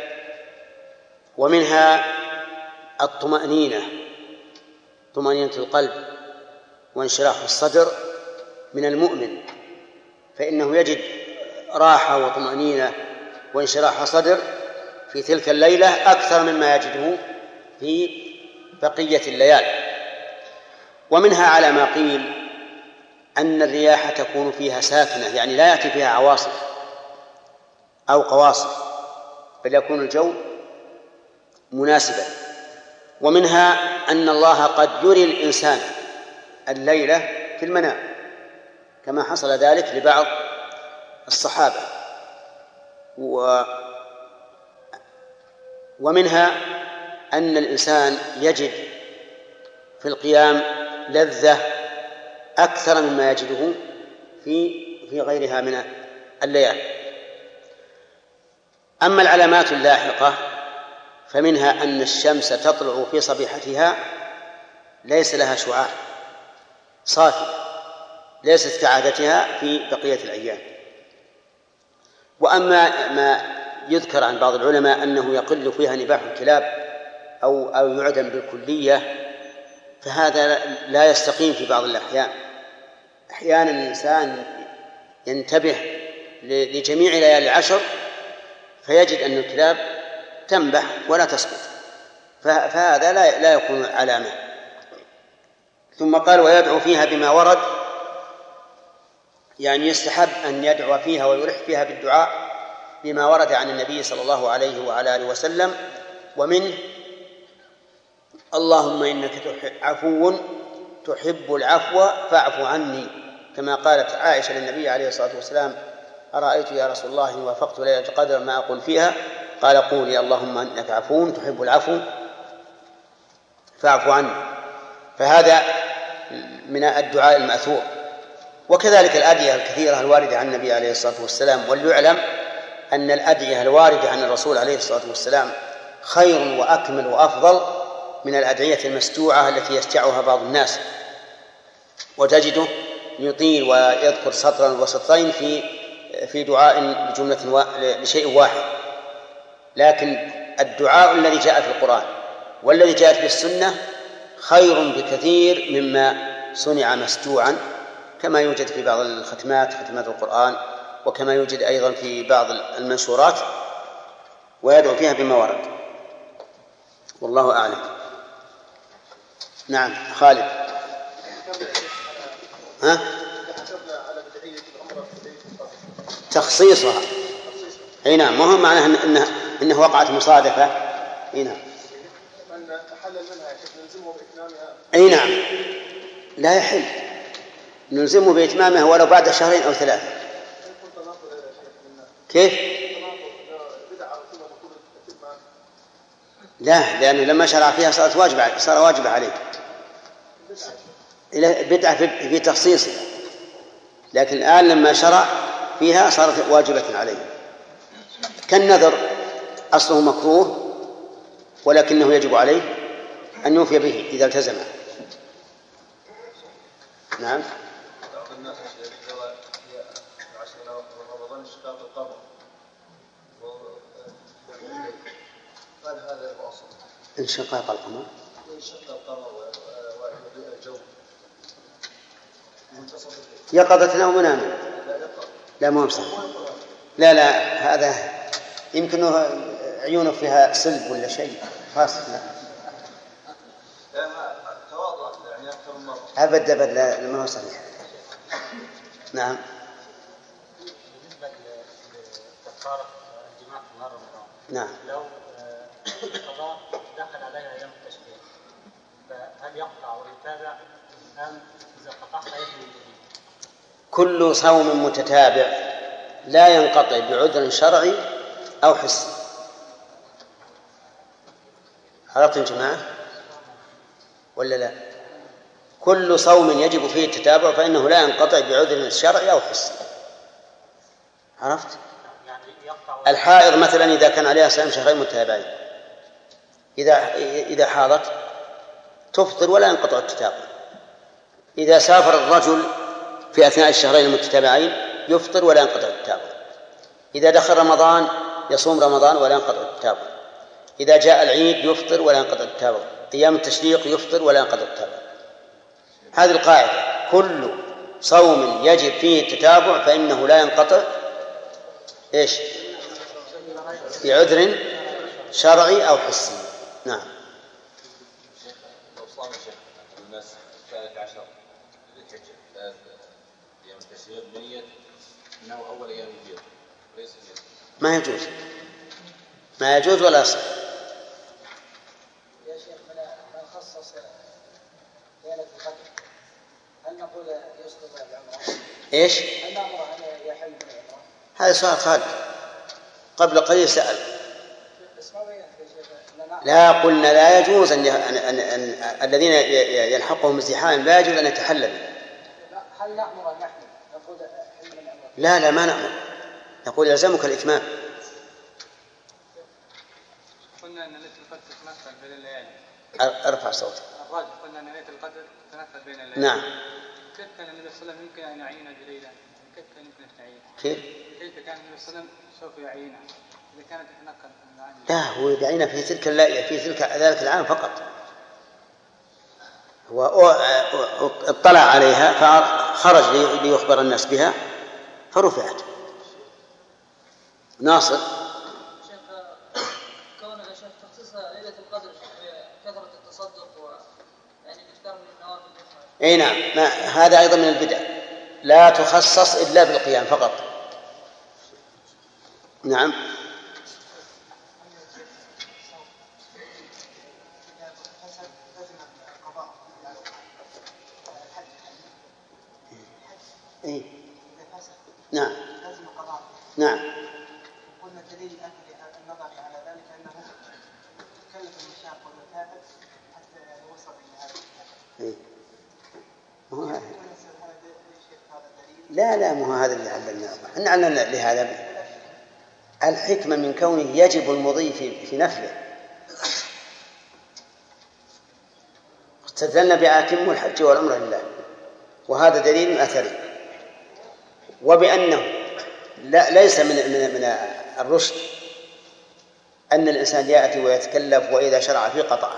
ومنها الطمأنينة، طمأنينة القلب وانشراح الصدر من المؤمن، فإنه يجد راحة وطمأنينة وانشراح صدر في تلك الليلة أكثر مما يجده في بقية الليالي. ومنها على ما قيل أن الرياح تكون فيها ساكنة، يعني لا يأتي فيها عواصف أو قواصف، بل يكون الجو مناسبا. ومنها أن الله قد يري الإنسان الليلة في المنام كما حصل ذلك لبعض الصحابة. و ومنها أن الإنسان يجد في القيام لذة أكثر مما يجده في في غيرها من الليالي. أما العلامات اللاحقة فمنها أن الشمس تطلع في صبيحتها ليس لها شعاع، صافية، ليست كعادتها في بقية الأيام. وأما ما يذكر عن بعض العلماء أنه يقل فيها نباح الكلاب أو أو يعدم بالكلية، فهذا لا يستقيم في بعض الأحيان. أحيانا الإنسان ينتبه لجميع ليالي العشر فيجد أن الكلاب تنبح ولا تسقط، فهذا لا لا يكون علامة. ثم قال ويدعو فيها بما ورد، يعني يستحب أن يدعو فيها ويلح فيها بالدعاء بما ورد عن النبي صلى الله عليه وعلى آله وسلم، ومنه اللهم إنك عفو تحب العفو فاعف عني، كما قالت عائشة للنبي عليه الصلاة والسلام أرأيت يا رسول الله إن وافقت ليلة القدر ما أقول فيها؟ قال قولي اللهم إنك عفو تحب العفو فاعف عني. فهذا من الدعاء المأثور. وكذلك الأدعية الكثيرة الواردة عن النبي عليه الصلاة والسلام. وليعلم أن الأدعية الواردة عن الرسول عليه الصلاة والسلام خير وأكمل وأفضل من الأدعية المستوعة التي يستعها بعض الناس، وتجده يطيل ويذكر سطرا وسطرين في في دعاء لجملة لشيء واحد. لكن الدعاء الذي جاء في القرآن والذي جاءت في السنة خير بكثير مما صنع مستوعا، كما يوجد في بعض الختمات ختمات القرآن، وكما يوجد أيضا في بعض المنشورات، ويدعو فيها بما ورد. والله أعلم. نعم خالد. ها؟ تخصيصها. اي نعم، مهم معناه انه انه وقعت مصادفه. اي نعم. اي نعم، لا يحل نلزمه بإتمامها ولو بعد شهرين او ثلاثه. كيف؟ لا، لأنه لما شرع فيها صارت واجبة، صار واجبة عليه. بدعة في تخصيصها، لكن الآن لما شرع فيها صارت واجبة عليه. كالنذر أصله مكروه ولكنه يجب عليه أن يوفي به إذا التزم. نعم. بعض الناس يرى في عشر رمضان انشقاق القمر، قال هذا الواصل انشقاق القمر، انشق القمر والجو يقظة أو مناما؟ لا مو صح. لا لا، هذا يمكن عيونه فيها صلب ولا شيء خاص. لا تواضع يعني أكثر من مرة. أبد أبد، لا ما هو صحيح. نعم. بالنسبة لكفارة الجماع في نهار رمضان، نعم. لو قضاء دخل عليها أيام التشريق فهل يقطع ويتابع أم إذا قطعها يجب؟ كل صوم متتابع لا ينقطع بعذر شرعي أو حسي. عرفتم يا جماعة ولا لا؟ كل صوم يجب فيه التتابع فإنه لا ينقطع بعذر شرعي أو حسي. عرفت؟ الحائض مثلا إذا كان عليها صيام شهرين متتابعين، إذا إذا حاضت تفطر ولا ينقطع التتابع. إذا سافر الرجل في أثناء الشهرين المتتابعين يفطر ولا ينقطع التتابع. إذا دخل رمضان يصوم رمضان ولا ينقطع التتابع. إذا جاء العيد يفطر ولا ينقطع التتابع. أيام التشريق يفطر ولا ينقطع التتابع. هذه القاعدة، كل صوم يجب فيه التتابع فإنه لا ينقطع إيش؟ بعذر شرعي أو حسي. نعم. لو صام شيخ الناس ثالث عشر للحجة ثلاث أيام التشريق بنية أنه أول أيام البيض وليس اليوم، ما يجوز، ما يجوز ولا يصح. يا شيخ من خصص ليلة القدر هل نقول يسقط العمرة؟ إيش؟ هل نأمره أن يحل بالعمرة؟ هذا سؤال خالد قبل قليل سأل. لا، قلنا لا يجوز أن, أن, أن, أن الذين يلحقهم ازدحام لا يجوز أن يتحللوا. هل نأمر أن يحل؟ نقول حل من العمرة. لا لا ما نأمر، نقول يلزمك الإتمام. قلنا أن ليلة القدر تتنفذ بين الليالي. ارفع صوتك. الراجح قلنا أن ليلة القدر تتنفذ بين الليالي. نعم. كيف كان النبي صلى الله عليه وسلم يمكن أن يعين بليلة؟ كيف كان يمكن أن تعين؟ كيف؟ كيف كان النبي صلى الله عليه وسلم سوف يعينها إذا كانت تتنقل من العام؟ لا، هو يعينها في تلك في تلك ذلك العام فقط. واطلع عليها فخرج ليخبر الناس بها فرفعت. ناصر. شيخ كون شيخ تخصيص ليلة القدر بكثرة التصدق و يعني الإكثار من النوافل. أي نعم، ما هذا أيضا من البدع، لا تخصص إلا بالقيام فقط. نعم. إيه؟ نعم. نعم. قلنا الدليل النظري على ذلك أنه تكلف المشاق والمتاعب حتى يوصل إلى هذا. إيه؟ هو هذا. لا لا مو هذا اللي علمنا، احنا علمنا لهذا الحكمة من كونه يجب المضي في نفله. استدلنا بأتم الحج والعمرة لله، وهذا دليل أثري، وبأنه لا ليس من من من الرشد أن الإنسان يأتي ويتكلف وإذا شرع فيه قطعه.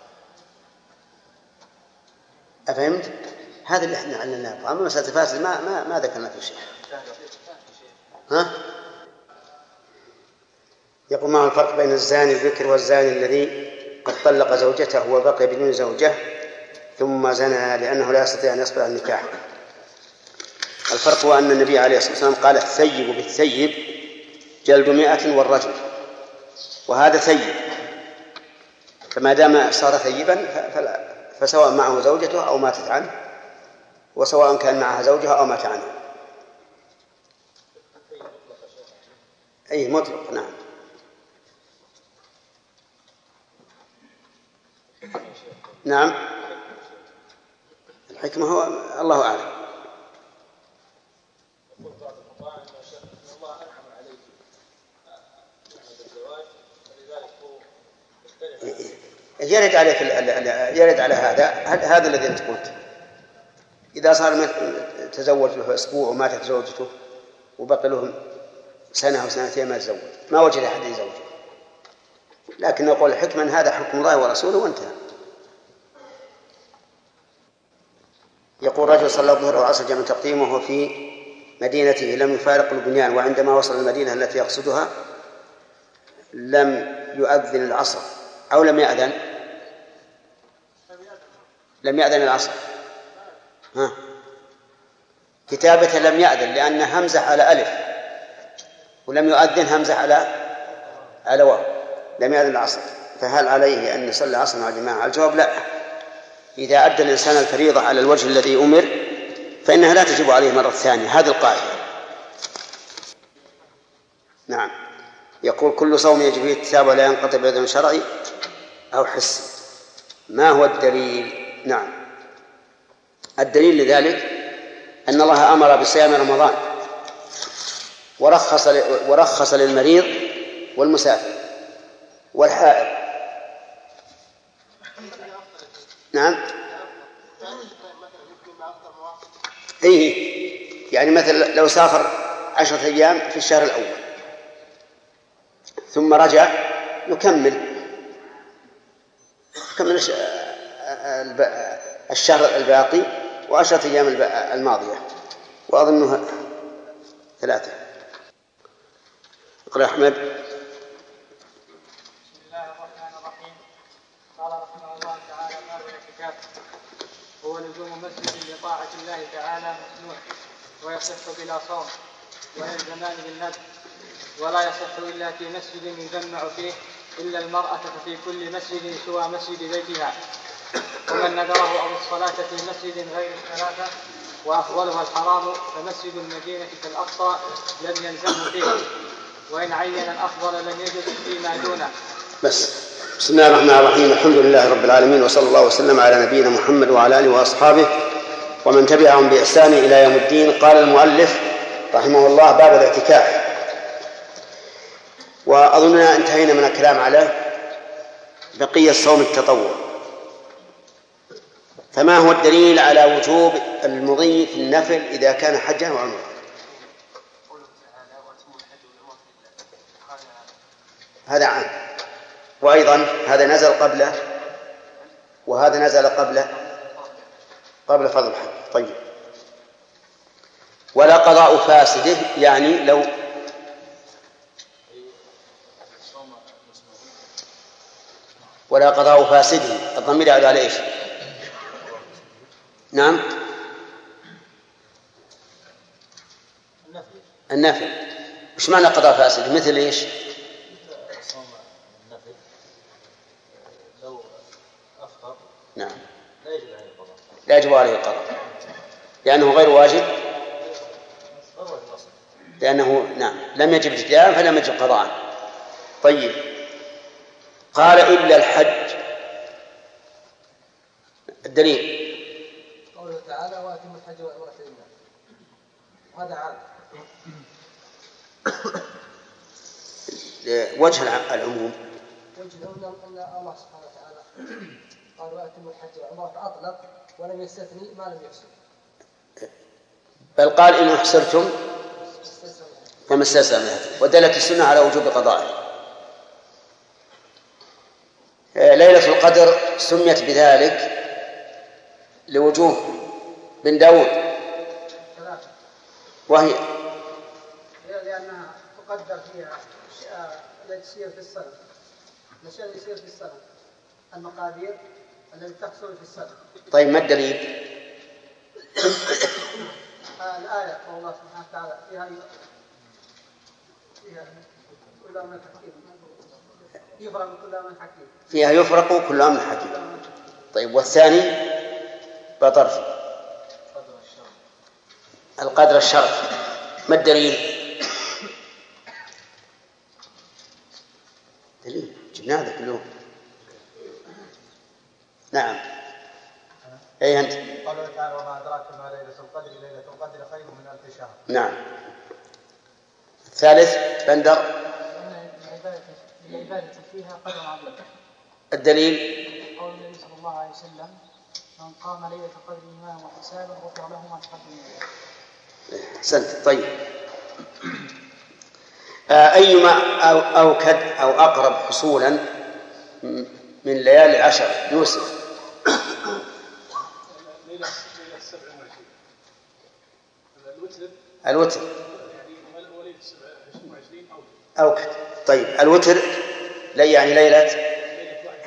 أفهمت؟ هذا اللي احنا علمناه. أما مسألة الفاسد ما ما ما ذكرنا في شيء. ها؟ يقول ما هو الفرق بين الزاني البكر والزاني الذي قد طلق زوجته وبقي بدون زوجة ثم زنى لأنه لا يستطيع أن يصبر على النكاح؟ الفرق هو أن النبي عليه الصلاة والسلام قال الثيب بالثيب جلد مئة والرجل، وهذا ثيب، فما دام صار ثيبا فلا، فسواء معه زوجته أو ماتت عنه، وسواء كان معها زوجها أو مات عنه. أي مطلق. نعم. نعم. الحكمة هو الله أعلم. يرد عليك يرد على هذا هذا الذي أنت قلت. إذا صار تزوج له أسبوع وماتت زوجته وبقي له سنة أو سنتين ما تزوج، ما وجد أحد يزوجه، لكن نقول حكما هذا حكم الله ورسوله وانتهى. يقول رجل صلى الظهر والعصر جمع تقديم وهو في مدينته لم يفارق البنيان، وعندما وصل المدينة التي يقصدها لم يؤذن العصر أو لم يأذن لم يأذن العصر. ها. كتابة لم يأذن لأن همزة على ألف، ولم يؤذن همزة على على واو، لم يأذن العصر. فهل عليه أن يصلي العصر مع الجماعة؟ الجواب لا. إذا أدى الإنسان الفريضة على الوجه الذي أمر فإنها لا تجب عليه مرة ثانية، هذه القاعدة. نعم. يقول كل صوم يجب فيه التتابع ولا ينقطع بإذن شرعي أو حسي، ما هو الدليل؟ نعم. الدليل لذلك أن الله أمر بصيام رمضان ورخص ورخص للمريض والمسافر والحائض. نعم. إيه، يعني مثل لو سافر عشرة أيام في الشهر الأول ثم رجع يكمل يكمل الشهر الباقي وعشرة أيام الماضية، وأظنها ثلاثة. اقرأ أحمد. بسم الله الرحمن الرحيم. قال رحمه الله تعالى باب الاعتكاف هو لزوم مسجد لطاعة الله تعالى مسنون، ويصح بلا صوم ويلزمان بالندب، ولا يصح إلا في مسجد يجمع فيه إلا المرأة ففي كل مسجد سوى مسجد بيتها، ومن نذره أو الصلاة في مسجد غير الثلاثة وأفضلها الحرام فمسجد المدينة كالأقصى لم يلزمه فيه، وإن عين الأفضل لم يجد فيما دونه. بس. بسم الله الرحمن الرحيم. الحمد لله رب العالمين، وصلى الله وسلم على نبينا محمد وعلى آله وأصحابه ومن تبعهم بإحسان إلى يوم الدين. قال المؤلف رحمه الله باب الاعتكاف، وأظننا انتهينا من الكلام على بقية صوم التطوع. فما هو الدليل على وجوب المضي في النفل إذا كان حجا وعمرة؟ هذا عام، وأيضا هذا نزل قبله وهذا نزل قبله قبل فرض الحج. طيب. ولا قضاء فاسده، يعني لو ولا قضاء فاسده الضمير يعود على ايش؟ نعم النفي. وش معنى قضاء فاسد؟ مثل ايش؟ لو أفطر نعم لا يجب عليه القضاء، لا يجب عليه القضاء لأنه غير واجب، لأنه نعم لم يجب ابتداء فلم يجب قضاء. طيب. قال إلا الحج. الدليل قوله تعالى وأتم الحج والعمرة لله، وهذا عام. وجه العموم وجه أن الله سبحانه وتعالى قال وأتم الحج والعمرة فأطلق ولم يستثني ما لم يحصل، بل قال إن أحصرتم فما استيسر من الهدي، ودلت السنة على وجوب قضائه. ليلة القدر سميت بذلك لوجوه بن داود، وهي لأنها تقدر فيها التي تسير في السنة، الأشياء اللي يصير في السنة، المقادير التي تحصل في السنة. طيب ما الدليل؟ الآية قول الله سبحانه وتعالى فيها فيها كل أمر حكيم يفرق كل أمر حكيم فيها يفرق كل أمر حكيم. طيب والثاني بطرف القدر الشرعي، ما الدليل؟ دليل جبنا هذا كله. نعم أي أنت. قال تعالى وما أدراك ما ليلة القدر، ليلة القدر خير من ألف شهر. نعم. الثالث بندر العبادة فيها قدر عظيم. الدليل قول النبي صلى الله عليه وسلم من قام ليلة القدر إيمانا واحتسابا غفر له ما تقدم من ذنبه. أحسنت. طيب. أيما أو أوكد أو أقرب حصولا من ليالي العشر يوسف؟ ليلة السبع وعشرين الوتر. الوتر يعني وليلة السبع وعشرين أوكد. طيب الوتر لا يعني ليلة ليلة واحد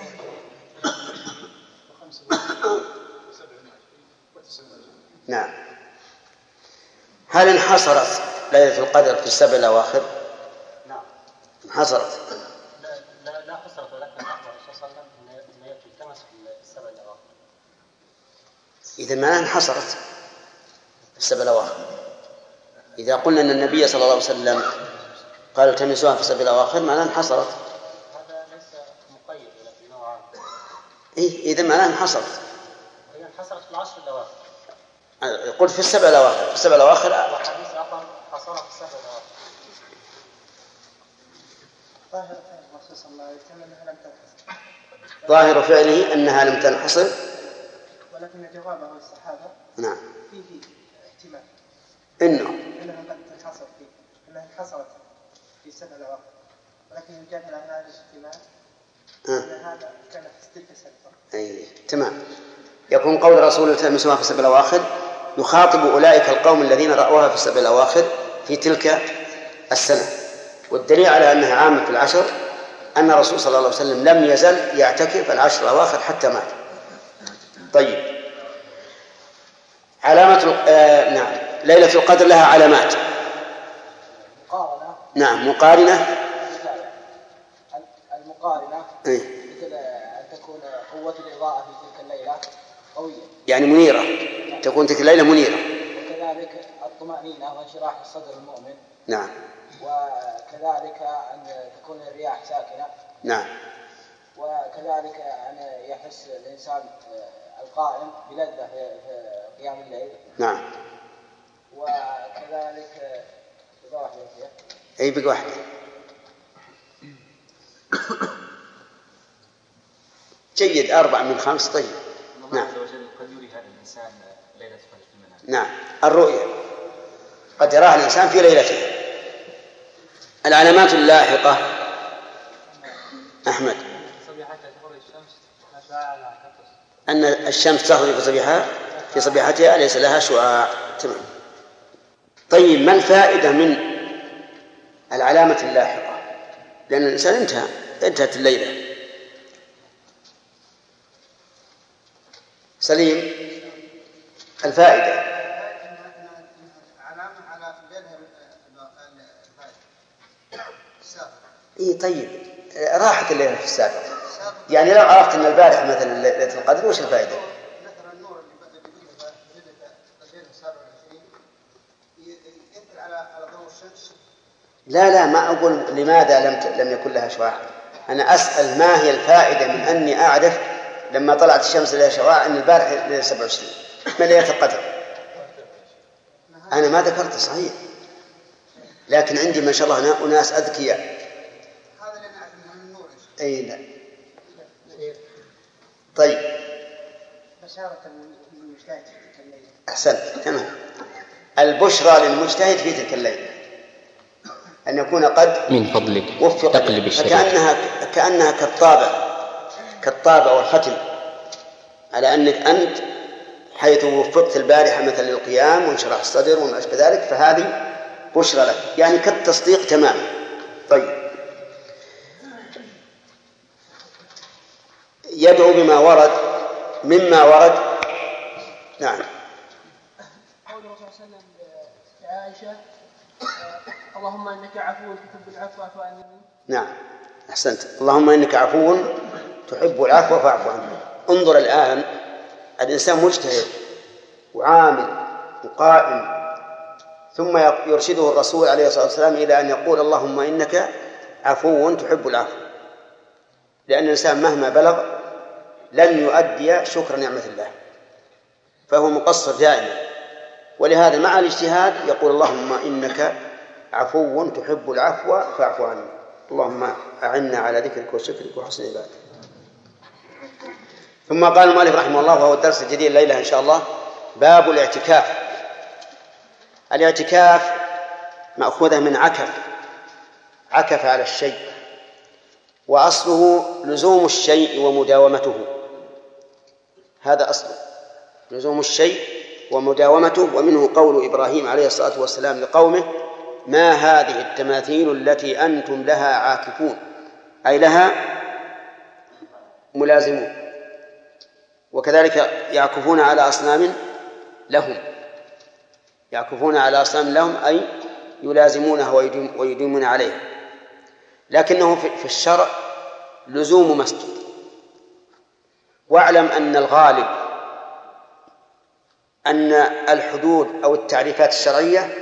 وخمسة وسبع وتسعة. نعم. هل انحصرت ليلة القدر في السبع الأواخر؟ نعم انحصرت. لا لا لا حصرت، ولكن أخبر الرسول صلى الله عليه وسلم أنه يلتمس في السبع الأواخر. إذا ما انحصرت في السبع الأواخر. إذا قلنا أن النبي صلى الله عليه وسلم قال التمسوها في السبع الأواخر معناه انحصرت. هذا ليس مقيد ولكنه عام. إيه إذا معناه انحصرت. هي انحصرت في العشر الأواخر. قلت في السبع الأواخر. في السبع الأواخر وحديث آخر حصرها في السبع الأواخر. ظاهر الرسول صلى الله عليه وسلم أنها لم تنحصر. ظاهر فعله أنها لم تنحصر، ولكن جوابه الصحابة نعم فيه احتمال إنه أنها قد تنحصر فيه، أنها انحصرت في السبع الأواخر، ولكن يجاب على هذا الاحتمال أن هذا كان في تلك السنة. أي تمام. يكون قول الرسول التمسوها في السبع الأواخر يخاطب أولئك القوم الذين رأوها في السبع الأواخر في تلك السنة. والدليل على أنها عامة في العشر أن الرسول صلى الله عليه وسلم لم يزل يعتكف العشر الأواخر حتى مات. طيب. علامة آه نعم ليلة القدر لها علامات. مقارنة. نعم مقارنة. المقارنة إيه؟ مثل أن تكون قوة الإضاءة في تلك الليلة قوية، يعني منيرة، تكون تلك الليلة منيرة. وكذلك الطمأنينة وانشراح الصدر المؤمن. نعم. وكذلك أن تكون الرياح ساكنة. نعم. وكذلك أن يحس الإنسان القائم بلذة في قيام الليل. نعم. وكذلك بقى واحدة فيها. أي بقى واحدة. جيد. أربع من خمس. طيب. الله عز وجل قد يري هذا الإنسان ليلة القدر في المنام. نعم الرؤيا قد يراها الإنسان في ليلته. العلامات اللاحقة أحمد صبيحتها تخرج الشمس لا على أن الشمس تخرج في صبيحها في صبيحتها ليس لها شعاع. تمام. طيب ما الفائدة من العلامة اللاحقة؟ لأن الإنسان انتهى انتهت الليلة. سليم، الفائدة علامة على الليلة السابقة. إيه طيب راحت الليلة في السابق، يعني لو عرفت أن البارح مثلا ليلة القدر وش الفائدة؟ مثلا النور اللي بدأ الليلة السابقة والعشرين يأثر على على ضوء الشمس. لا لا ما أقول لماذا لم لم يكن لها شعاع، أنا أسأل ما هي الفائدة من أني أعرف لما طلعت الشمس لها شعاع أن البارح ليلة سبعة وعشرين من ليلة القدر. أنا ما ذكرت صحيح، لكن عندي ما شاء الله أناس أذكياء. هذا اللي نعرف من النور. أي لا. طيب. بشارة للمجتهد في تلك الليلة. أحسنت تمام. البشرى للمجتهد في تلك الليلة أن يكون قد من فضلك وفق، تقلب الشريط فكأنها كأنها كالطابع كالطابع والختم على أنك أنت حيث وفقت البارحة مثل للقيام وانشراح الصدر وما أشبه ذلك، فهذه بشرى لك، يعني كالتصديق تماما. طيب. يدعو بما ورد مما ورد. نعم. قول الرسول صلى الله عليه وسلم لعائشة اللهم إنك عفو تحب العفو فاعف عني. نعم أحسنت. اللهم إنك عفو تحب العفو فاعف عني. انظر الآن الإنسان مجتهد وعامل وقائم، ثم يرشده الرسول عليه الصلاة والسلام إلى أن يقول اللهم إنك عفو تحب العفو، لأن الإنسان مهما بلغ لن يؤدي شكر نعمة الله، فهو مقصر دائما. ولهذا مع الاجتهاد يقول اللهم إنك عفو تحب العفو فاعف عني. اللهم أعنا على ذكرك وشكرك وحسن عبادتك. ثم قال المؤلف رحمه الله، وهو الدرس الجديد الليلة إن شاء الله، باب الاعتكاف. الاعتكاف مأخوذة من عكف، عكف على الشيء، وأصله لزوم الشيء ومداومته. هذا أصله لزوم الشيء ومداومته. ومنه قول إبراهيم عليه الصلاة والسلام لقومه ما هذه التماثيل التي أنتم لها عاكفون، أي لها ملازمون. وكذلك يعكفون على أصنام لهم، يعكفون على أصنام لهم أي يلازمونها ويديمون عليها. لكنه في الشرع لزوم مسجد. واعلم أن الغالب أن الحدود أو التعريفات الشرعية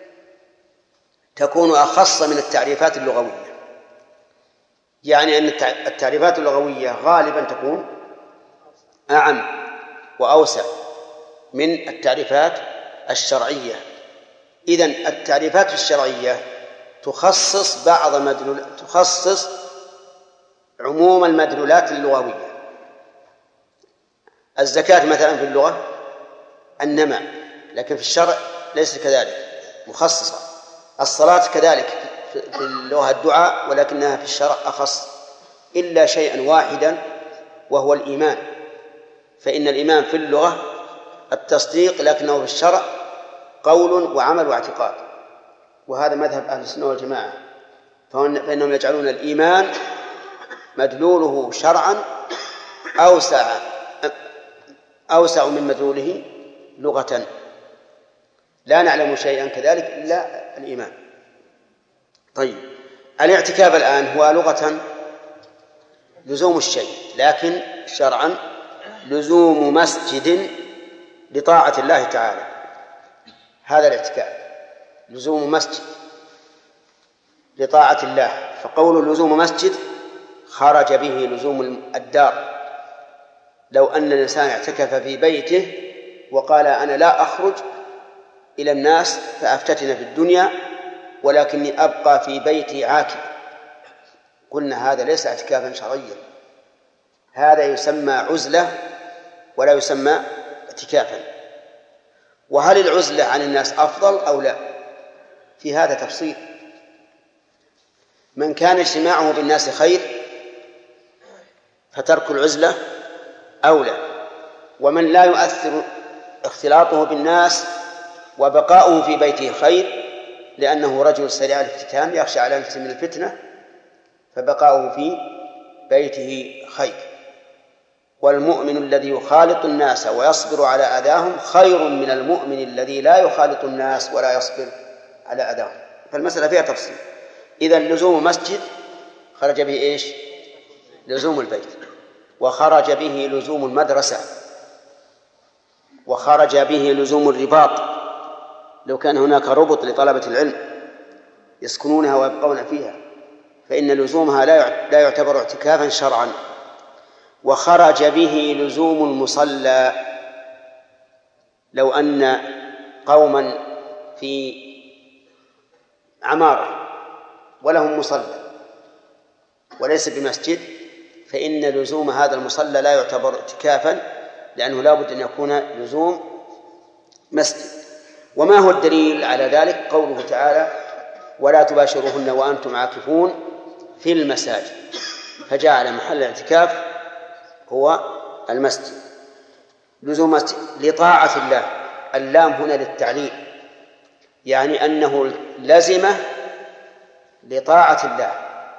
تكون أخص من التعريفات اللغوية، يعني أن التعريفات اللغوية غالبا تكون أعم وأوسع من التعريفات الشرعية. إذن التعريفات الشرعية تخصص بعض مدلول تخصص عموم المدلولات اللغوية. الزكاة مثلا في اللغة النماء، لكن في الشرع ليس كذلك، مخصصة. الصلاة كذلك في اللغة الدعاء، ولكنها في الشرع أخص، إلا شيئا واحدا وهو الإيمان، فإن الإيمان في اللغة التصديق، لكنه في الشرع قول وعمل واعتقاد. وهذا مذهب أهل السنة والجماعة، فإنهم يجعلون الإيمان مدلوله شرعا أوسع أوسع من مدلوله لغة. لا نعلم شيئا كذلك إلا الإيمان. طيب، الاعتكاف الآن هو لغة لزوم الشيء، لكن شرعا لزوم مسجد لطاعة الله تعالى. هذا الاعتكاف لزوم مسجد لطاعة الله. فقول لزوم مسجد خرج به لزوم الدار. لو أن الإنسان اعتكف في بيته وقال أنا لا أخرج إلى الناس فأفتتن في الدنيا ولكني أبقى في بيتي عاكف، قلنا هذا ليس اعتكافا شرعيا، هذا يسمى عزلة ولا يسمى اعتكافا. وهل العزلة عن الناس أفضل أو لا؟ في هذا تفصيل. من كان اجتماعه بالناس خير فترك العزلة أولى، ومن لا يؤثر اختلاطه بالناس وبقاؤه في بيته خير، لأنه رجل سريع الافتتان يخشى على نفسه من الفتنة، فبقاؤه في بيته خير. والمؤمن الذي يخالط الناس ويصبر على أذاهم خير من المؤمن الذي لا يخالط الناس ولا يصبر على أذاهم. فالمسألة فيها تفصيل. إذا لزوم مسجد خرج به إيش؟ لزوم البيت، وخرج به لزوم المدرسة، وخرج به لزوم الرباط لو كان هناك ربط لطلبة العلم يسكنونها ويبقون فيها، فإن لزومها لا يعتبر اعتكافا شرعا. وخرج به لزوم المصلى، لو أن قوما في عمارة ولهم مصلى وليس بمسجد، فإن لزوم هذا المصلى لا يعتبر اعتكافا، لأنه لا بد أن يكون لزوم مسجد. وما هو الدليل على ذلك؟ قوله تعالى: ولا تباشروهن وأنتم عاكفون في المساجد، فجعل محل الاعتكاف هو المسجد. لزوم مسجد لطاعة الله، اللام هنا للتعليل، يعني أنه لزمه لطاعة الله،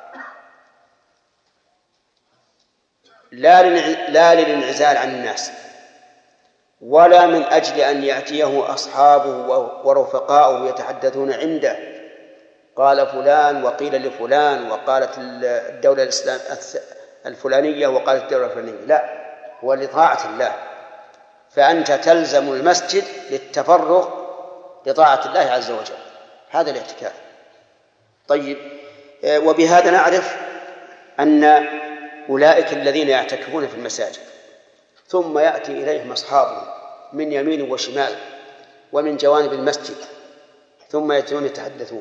لا للانعزال عن الناس، ولا من أجل أن يأتيه أصحابه ورفقاؤه يتحدثون عنده، قال فلان وقيل لفلان وقالت الدولة الإسلام الفلانية وقالت الدولة الفلانية، لا، هو لطاعة الله. فأنت تلزم المسجد للتفرغ لطاعة الله عز وجل، هذا الاعتكاف. طيب، وبهذا نعرف أن أولئك الذين يعتكفون في المساجد ثم يأتي إليهم أصحابهم من يمين وشمال ومن جوانب المسجد، ثم يأتون يتحدثون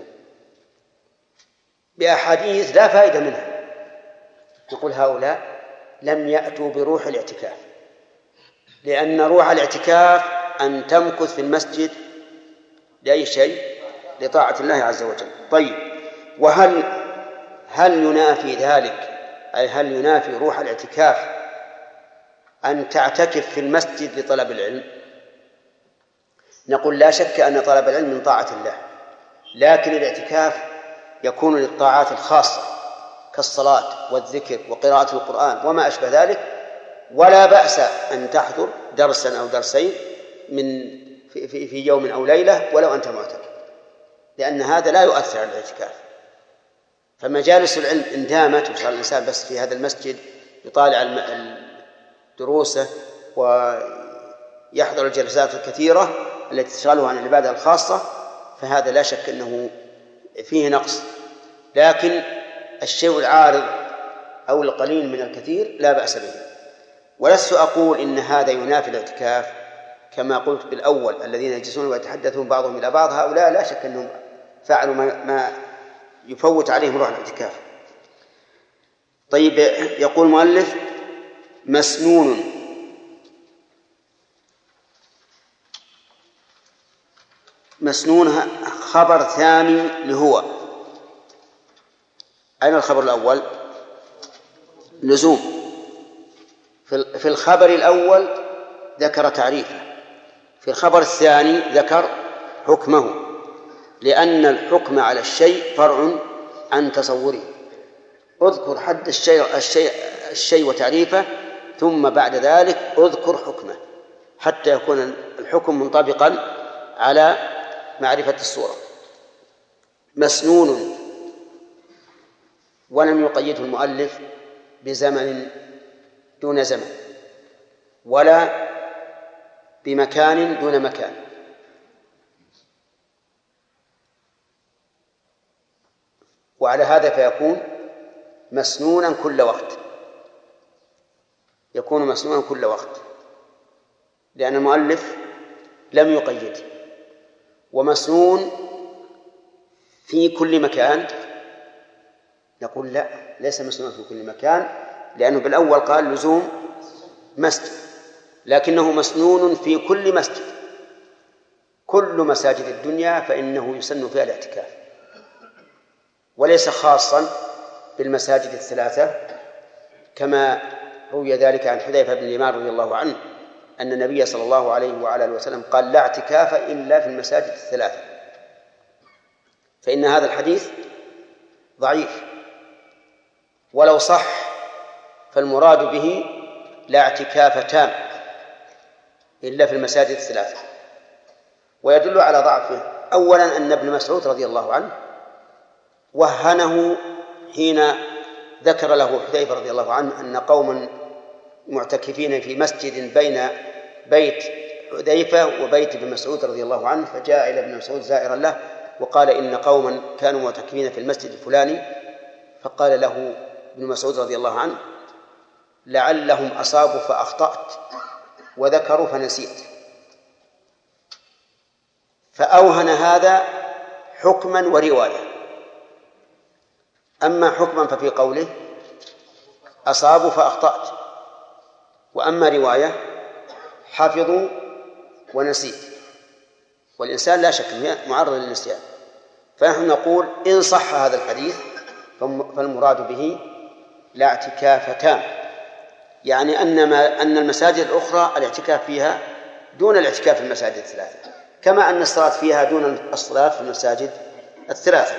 بأحاديث لا فائدة منها، نقول هؤلاء لم يأتوا بروح الاعتكاف، لأن روح الاعتكاف أن تمكث في المسجد لأي شيء؟ لطاعة الله عز وجل. طيب، وهل هل ينافي ذلك، أي هل ينافي روح الاعتكاف أن تعتكف في المسجد لطلب العلم؟ نقول لا شك أن طلب العلم من طاعة الله، لكن الاعتكاف يكون للطاعات الخاصة كالصلاة والذكر وقراءة القرآن وما أشبه ذلك، ولا بأس أن تحضر درسا أو درسين من في, في, في يوم أو ليلة ولو أنت معتكف، لأن هذا لا يؤثر على الاعتكاف. فمجالس العلم إن دامت وصار الإنسان بس في هذا المسجد يطالع دروسه ويحضر الجلسات الكثيرة التي تشغله عن العبادة الخاصة، فهذا لا شك أنه فيه نقص. لكن الشيء العارض أو القليل من الكثير لا بأس به. ولست أقول إن هذا ينافي الاعتكاف كما قلت بالأول، الذين يجلسون ويتحدثون بعضهم إلى بعض، هؤلاء لا شك أنهم فعلوا ما يفوت عليهم روح الاعتكاف. طيب، يقول المؤلف: مسنون مسنون خبر ثاني لهو. أين الخبر الأول؟ لزوم. في الخبر الأول ذكر تعريفه، في الخبر الثاني ذكر حكمه، لأن الحكم على الشيء فرع عن تصوره. اذكر حد الشيء, الشيء, الشيء وتعريفه، ثم بعد ذلك اذكر حكمه حتى يكون الحكم منطبقا على معرفة الصورة. مسنون، ولم يقيده المؤلف بزمن دون زمن ولا بمكان دون مكان، وعلى هذا فيكون مسنونا كل وقت، يكون مسنونا كل وقت، لأن المؤلف لم يقيد. ومسنون في كل مكان، نقول لا، ليس مسنون في كل مكان، لأنه بالأول قال لزوم مسجد، لكنه مسنون في كل مسجد. كل مساجد الدنيا فإنه يسن فيها الاعتكاف، وليس خاصا بالمساجد الثلاثة كما روي ذلك عن حذيفة بن اليمان رضي الله عنه أن النبي صلى الله عليه وعلى آله وسلم قال لا اعتكاف إلا في المساجد الثلاثة، فإن هذا الحديث ضعيف، ولو صح فالمراد به لا اعتكاف تام إلا في المساجد الثلاثة. ويدل على ضعفه أولا أن ابن مسعود رضي الله عنه وهنه حين ذكر له حذيفة رضي الله عنه أن قوما معتكفين في مسجد بين بيت حذيفة وبيت ابن مسعود رضي الله عنه، فجاء إلى ابن مسعود زائرا له وقال إن قوما كانوا معتكفين في المسجد الفلاني، فقال له ابن مسعود رضي الله عنه لعلهم أصابوا فأخطأت وذكروا فنسيت، فأوهن هذا حكما ورواية. أما حكما ففي قوله أصابوا فأخطأت، وأما رواية حفظوا ونسيت، والإنسان لا شك معرض للنسيان. فنحن نقول إن صح هذا الحديث فالمراد به لا اعتكاف تام، يعني أن ما أن المساجد الأخرى الاعتكاف فيها دون الاعتكاف في المساجد الثلاثة، كما أن الصلاة فيها دون الصلاة في المساجد الثلاثة.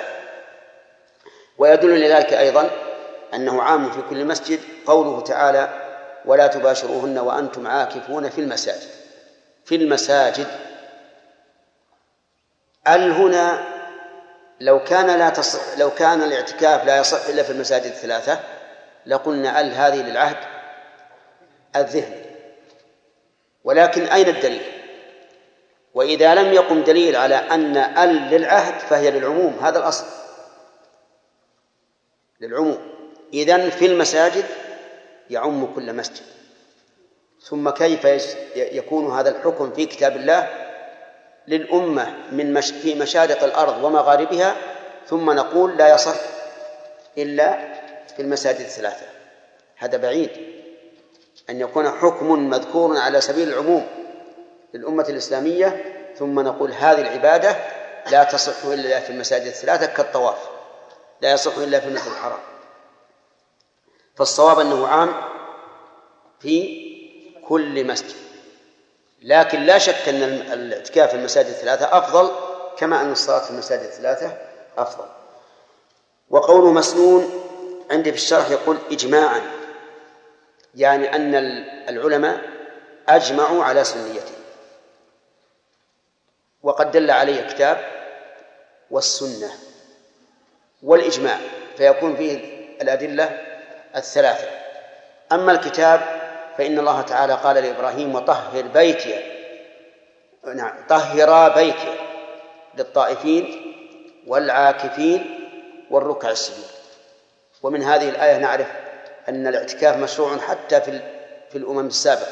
ويدل لذلك أيضا أنه عام في كل مسجد قوله تعالى ولا تباشروهن وأنتم عاكفون في المساجد. في المساجد ال هنا لو كان لا تصح لو كان الاعتكاف لا يصح إلا في المساجد الثلاثة لقلنا ال هذه للعهد الذهني، ولكن أين الدليل؟ وإذا لم يقم دليل على أن ال للعهد فهي للعموم، هذا الأصل للعموم. إذن في المساجد يعم كل مسجد. ثم كيف يكون هذا الحكم في كتاب الله للأمة من مش في مشارق الأرض ومغاربها ثم نقول لا يصح إلا في المساجد الثلاثة؟ هذا بعيد أن يكون حكم مذكور على سبيل العموم للأمة الإسلامية ثم نقول هذه العبادة لا تصح إلا في المساجد الثلاثة كالطواف لا يصح إلا في المسجد الحرام. فالصواب أنه عام في كل مسجد، لكن لا شك أن الاعتكاف في المساجد الثلاثة أفضل كما أن الصلاة في المساجد الثلاثة أفضل. وقوله مسنون عندي في الشرح يقول إجماعا، يعني أن العلماء أجمعوا على سنيته، وقد دل عليه الكتاب والسنة والإجماع، فيكون فيه الأدلة الثلاثة. أما الكتاب فإن الله تعالى قال لإبراهيم وطهر بيتي، نعم طهر بيتي للطائفين والعاكفين والركع السجود. ومن هذه الآية نعرف أن الاعتكاف مشروع حتى في في الأمم السابقة.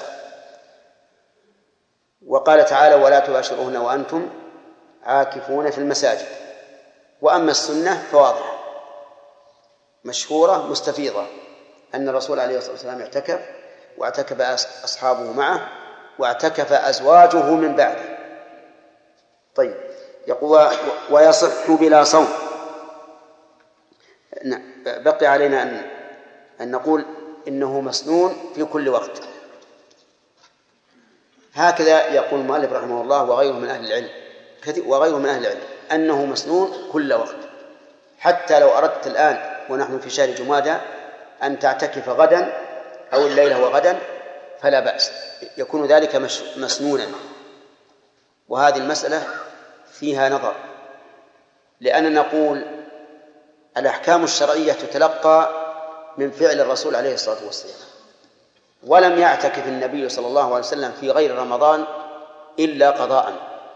وقال تعالى ولا تباشروهن وأنتم عاكفون في المساجد. وأما السنة فواضحة مشهورة مستفيضة أن الرسول عليه الصلاة والسلام اعتكف واعتكف أصحابه معه واعتكف أزواجه من بعده. طيب يقول ويصح بلا صوم. بقي علينا أن أن نقول إنه مسنون في كل وقت، هكذا يقول المؤلف رحمه الله وغيره من أهل العلم وغيره من أهل العلم أنه مسنون كل وقت، حتى لو أردت الآن ونحن في شهر جمادى أن تعتكف غدا أو الليلة وغدا فلا بأس، يكون ذلك مسنونا. وهذه المسألة فيها نظر، لأننا نقول الأحكام الشرعية تتلقى من فعل الرسول عليه الصلاة والسلام، ولم يعتكف النبي صلى الله عليه وسلم في غير رمضان إلا قضاء،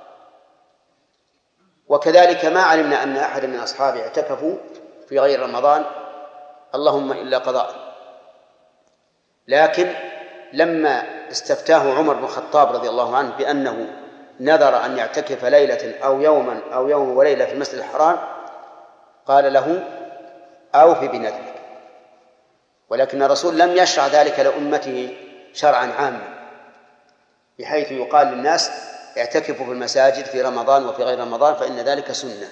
وكذلك ما علمنا أن أحد من أصحابه اعتكفوا في غير رمضان اللهم إلا قضاء. لكن لما استفتاه عمر بن الخطاب رضي الله عنه بأنه نذر أن يعتكف ليلة أو يوما أو يوم وليلة في المسجد الحرام قال له أوف بنذرك، ولكن الرسول لم يشرع ذلك لأمته شرعا عاما بحيث يقال للناس اعتكفوا في المساجد في رمضان وفي غير رمضان فإن ذلك سنة.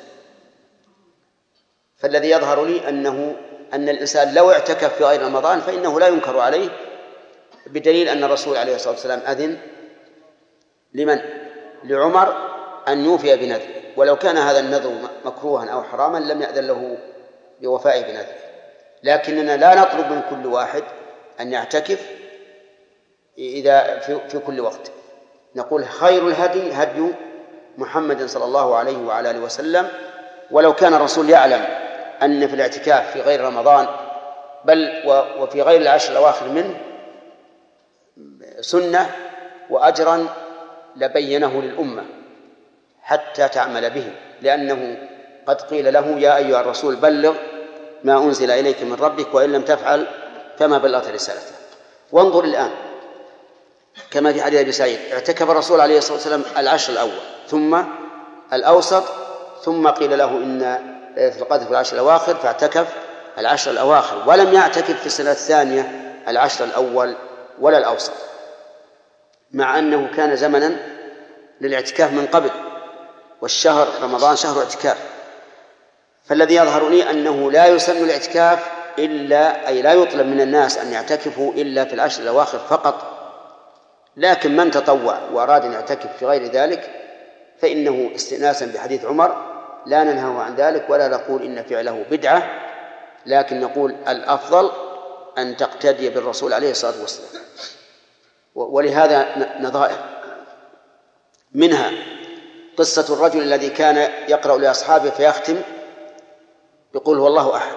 فالذي يظهر لي أنه أن الإنسان لو اعتكف في غير رمضان فإنه لا ينكر عليه، بدليل أن الرسول عليه الصلاة والسلام أذن لمن؟ لعمر أن يوفي بنذره، ولو كان هذا النذر مكروها أو حراما لم يأذن له بوفائه بنذره. لكننا لا نطلب من كل واحد أن يعتكف إذا في, في كل وقت. نقول خير الهدي هدي محمد صلى الله عليه وعلى آله وسلم، ولو كان الرسول يعلم أن في الاعتكاف في غير رمضان بل وفي غير العشر الأواخر منه سنة وأجرا لبينه للأمة حتى تعمل به، لأنه قد قيل له يا أيها الرسول بلغ ما أنزل إليك من ربك وإن لم تفعل فما بلغت رسالته. وانظر الآن كما في حديث أبي سعيد، اعتكف الرسول عليه الصلاة والسلام العشر الأول ثم الأوسط، ثم قيل له إن في القدر في العشر الأواخر فاعتكف العشر الأواخر، ولم يعتكف في السنة الثانية العشر الأول ولا الأوسط، مع أنه كان زمنا للاعتكاف من قبل، والشهر رمضان شهر اعتكاف. فالذي يظهر لي أنه لا يسن الاعتكاف إلا أي لا يطلب من الناس أن يعتكفوا إلا في العشر الأواخر فقط، لكن من تطوع وأراد أن يعتكف في غير ذلك فإنه استئناسا بحديث عمر لا ننهى عن ذلك ولا نقول إن فعله بدعة، لكن نقول الأفضل أن تقتدي بالرسول عليه الصلاة والسلام. ولهذا نظائر منها قصة الرجل الذي كان يقرأ لأصحابه فيختم يقول هو الله أحد،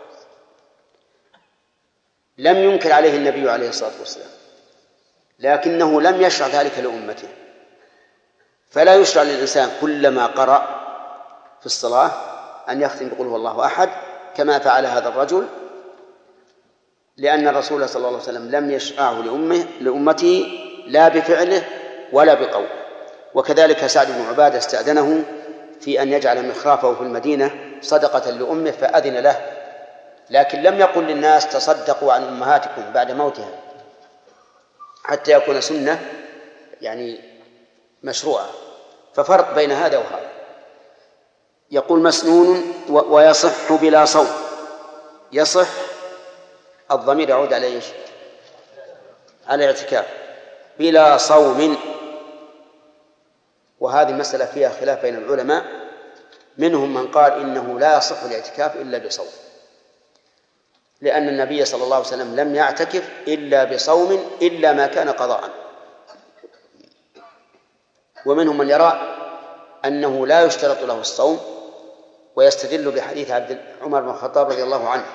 لم ينكر عليه النبي عليه الصلاة والسلام، لكنه لم يشرع ذلك لأمته. فلا يشرع للإنسان كلما قرأ في الصلاة أن يختم يقول هو الله أحد كما فعل هذا الرجل، لأن الرسول صلى الله عليه وسلم لم يشرعه لأمه لأمته لا بفعله ولا بقوله. وكذلك سعد بن عبادة استأذنه في أن يجعل مخرافه في المدينة صدقة لأمه فأذن له، لكن لم يقل للناس تصدقوا عن أمهاتكم بعد موتها حتى يكون سنة يعني مشروعة. ففرق بين هذا وهذا. يقول مسنون ويصح بلا صوم. يصح الضمير يعود على ايش؟ على الاعتكاف بلا صوم، وهذه مسألة فيها خلاف بين العلماء، منهم من قال إنه لا يصح الاعتكاف إلا بصوم، لأن النبي صلى الله عليه وسلم لم يعتكف إلا بصوم إلا ما كان قضاء. ومنهم من يرى أنه لا يشترط له الصوم، ويستدل بحديث عبد عمر بن الخطاب رضي الله عنه،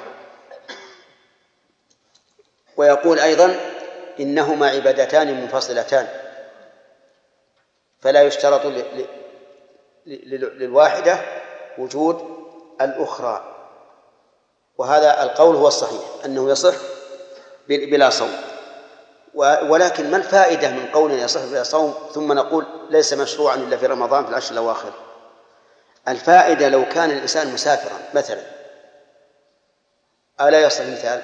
ويقول أيضا إنهما عبادتان منفصلتان فلا يشترط للواحدة وجود الأخرى. وهذا القول هو الصحيح أنه يصح بلا صوم. ولكن ما الفائدة من قول يصح بلا صوم ثم نقول ليس مشروعا إلا في رمضان في العشر الأواخر؟ الفائدة لو كان الإنسان مسافرا مثلا، ألا يصح مثال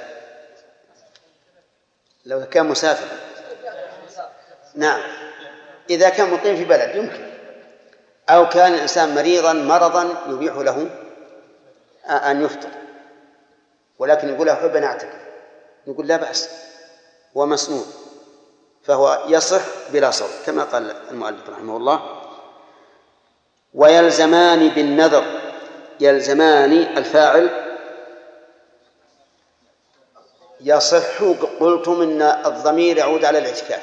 لو كان مسافرا؟ نعم، إذا كان مقيم في بلد يمكن، أو كان الإنسان مريضا مرضا يبيح له أن يفطر، ولكن يقول أحب أن أعتكف، نقول لا بأس ومسنون، فهو يصح بلا صوم كما قال المؤلف رحمه الله. ويلزمان بالنذر. يلزمان الفاعل يصح، قلتم إن الضمير يعود على الاعتكاف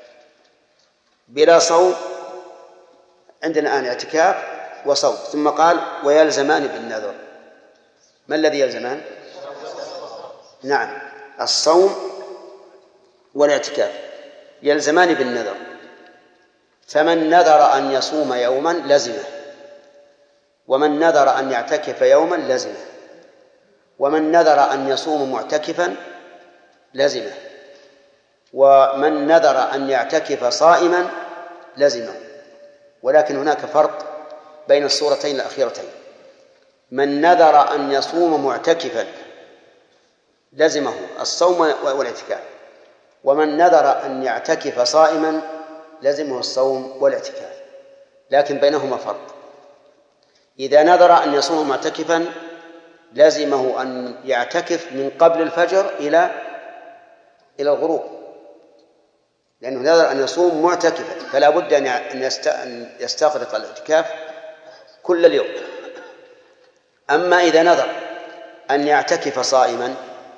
بلا صوم، عندنا الآن اعتكاف وصوم، ثم قال ويلزمان بالنذر. ما الذي يلزمان؟ نعم، الصوم والاعتكاف يلزمان بالنذر. فمن نذر أن يصوم يوما لزمه، ومن نذر أن يعتكف يوما لزمه، ومن نذر أن يصوم معتكفا لزمه، ومن نذر أن يعتكف صائما لزمه. ولكن هناك فرق بين الصورتين الأخيرتين. من نذر أن يصوم معتكفا لزمه الصوم والاعتكاف، ومن نذر أن يعتكف صائما لزمه الصوم والاعتكاف، لكن بينهما فرق. إذا نذر أن يصوم معتكفا لزمه أن يعتكف من قبل الفجر إلى إلى الغروب، لأنه نذر أن يصوم معتكفا، فلا بد أن يستغرق الاعتكاف كل اليوم. أما إذا نذر أن يعتكف صائما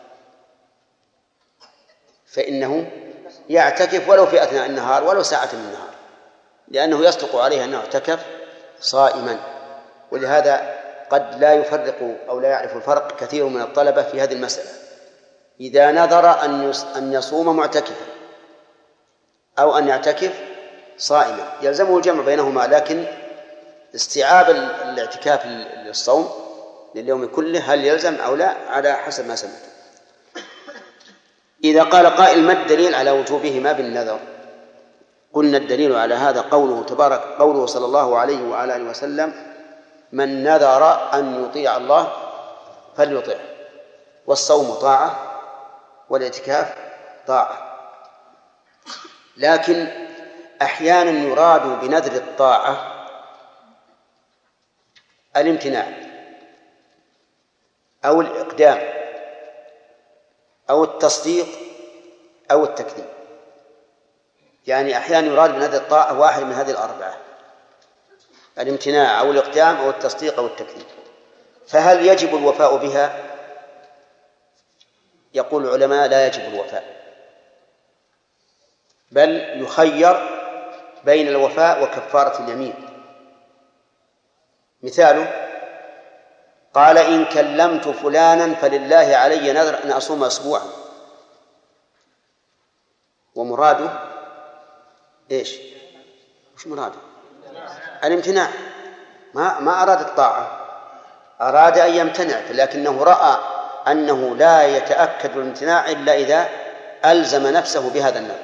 فإنه يعتكف ولو في أثناء النهار ولو ساعة من النهار، لأنه يصدق عليه أنه اعتكف صائما. ولهذا قد لا يفرق أو لا يعرف الفرق كثير من الطلبة في هذه المسألة. إذا نذر أن يصوم معتكفا أو أن يعتكف صائما يلزمه الجمع بينهما، لكن استيعاب الاعتكاف للصوم لليوم كله هل يلزم أو لا على حسب ما سمعت. إذا قال قائل ما الدليل على وجوبهما بالنذر؟ قلنا الدليل على هذا قوله تبارك قوله صلى الله عليه وعلى آله وسلم: من نذر أن يطيع الله فليطيعه. والصوم طاعة والاعتكاف طاعة، لكن أحيانا يراد بنذر الطاعة الامتناع أو الإقدام أو التصديق أو التكذيب. يعني أحيانا يراد بنذر الطاعة واحد من هذه الأربعة: الامتناع أو الإقدام أو التصديق أو التكذيب. فهل يجب الوفاء بها؟ يقول العلماء: لا يجب الوفاء، بل يخير بين الوفاء وكفارة اليمين. مثاله: قال إن كلمت فلانا فلله علي نذر أن أصوم أسبوعا، ومراده إيش؟ مش مراده الامتناع، ما ما أراد الطاعة، أراد أن يمتنع، لكنه رأى أنه لا يتأكد الامتناع إلا إذا ألزم نفسه بهذا النذر.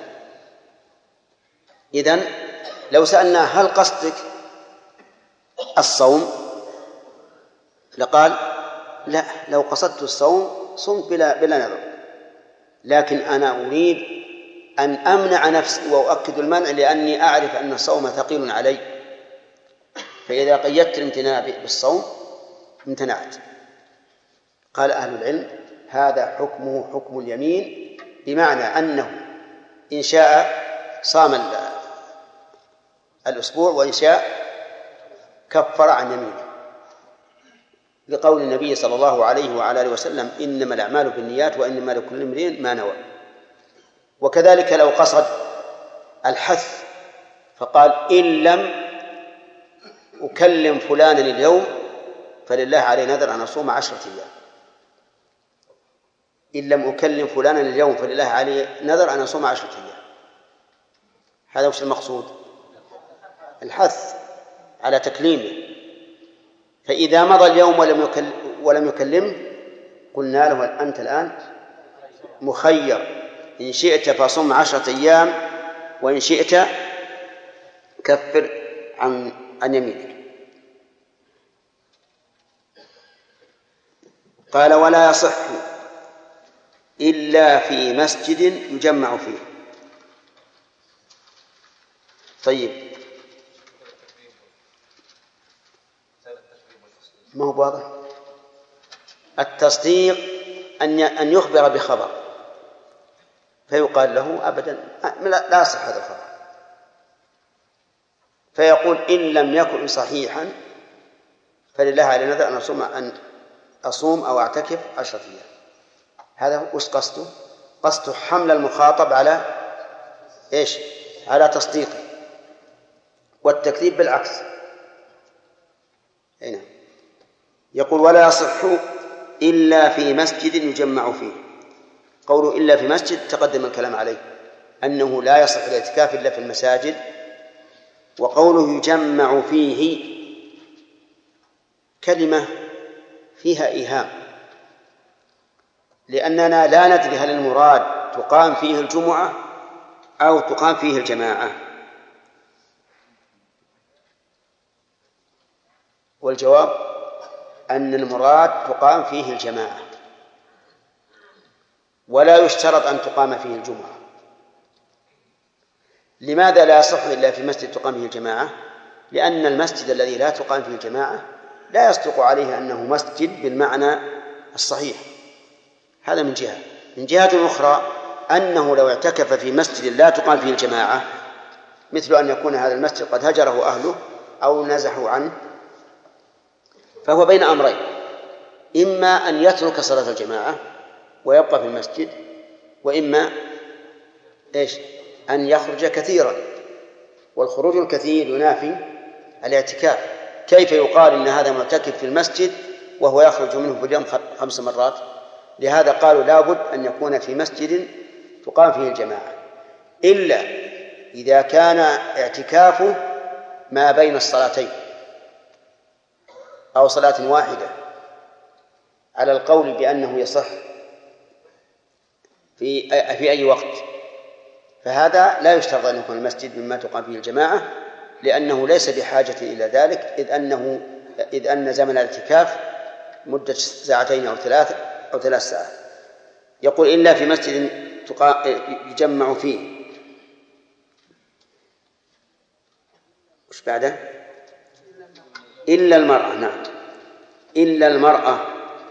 إذن لو سألنا هل قصدك الصوم؟ لقال لا، لو قصدت الصوم صمت بلا, بلا نذر، لكن أنا أريد أن أمنع نفسي وأؤكد المنع لأني أعرف أن الصوم ثقيل علي، فإذا قيدت الامتناع بالصوم امتنعت. قال أهل العلم: هذا حكمه حكم اليمين، بمعنى أنه إن شاء صام الأسبوع وإن شاء كفر عن يمينه، لقول النبي صلى الله عليه وعلى آله وسلم: إنما الأعمال بالنيات وإنما لكل امرئ ما نوى. وكذلك لو قصد الحث فقال: إن لم أكلم فلانا اليوم فلله علي نذر أن أصوم عشرة أيام. إن لم أكلم فلانا اليوم فلله علي نذر أن أصوم عشرة أيام. هذا وش المقصود؟ الحث على تكليمه. فإذا مضى اليوم ولم يكلم ولم يكلمه قلنا له: أنت الآن مخير، إن شئت فصم عشرة أيام وإن شئت كفر عن عن يمينك. قال: ولا يصح إلا في مسجد يجمع فيه. طيب، ما هو واضح؟ التصديق أن أن يخبر بخبر فيقال له: أبدا لا يصح هذا الخبر، فيقول: إن لم يكن صحيحا فلله علي نذر أن أصوم أن أصوم أو أعتكف عشرة أيام. هذا وش قصده؟ قصده حمل المخاطب على إيش؟ على تصديقه، والتكذيب بالعكس. هنا يقول: ولا يصح إلا في مسجد يجمع فيه. قوله إلا في مسجد تقدم الكلام عليه أنه لا يصح الاعتكاف إلا في المساجد. وقوله يجمع فيه كلمة فيها إيهام، لأننا لا ندري هل المراد تقام فيه الجمعة أو تقام فيه الجماعة، والجواب أن المراد تقام فيه الجماعة، ولا يشترط أن تقام فيه الجمعة. لماذا لا يصح إلا في مسجد تقام فيه الجماعة؟ لأن المسجد الذي لا تقام فيه الجماعة لا يصدق عليه أنه مسجد بالمعنى الصحيح. هذا من جهة. من جهة أخرى أنه لو اعتكف في مسجد لا تقام فيه الجماعة، مثل أن يكون هذا المسجد قد هجره أهله أو نزحوا عنه، فهو بين أمرين: إما أن يترك صلاة الجماعة ويبقى في المسجد، وإما إيش؟ أن يخرج كثيرا، والخروج الكثير ينافي الاعتكاف. كيف يقال إن هذا معتكف في المسجد وهو يخرج منه في اليوم خمس مرات؟ لهذا قالوا لابد أن يكون في مسجد تقام فيه الجماعة، إلا إذا كان اعتكافه ما بين الصلاتين أو صلاة واحدة، على القول بأنه يصح في في أي وقت، فهذا لا يشترط أن يكون المسجد مما تقام فيه الجماعة، لأنه ليس بحاجة إلى ذلك، إذ أنه إذ أن زمن الاعتكاف مدة ساعتين أو ثلاث أو ثلاث ساعات. يقول إلا في مسجد يجمع فيه. وش بعده؟ إلا المرأة. نعم، إلا المرأة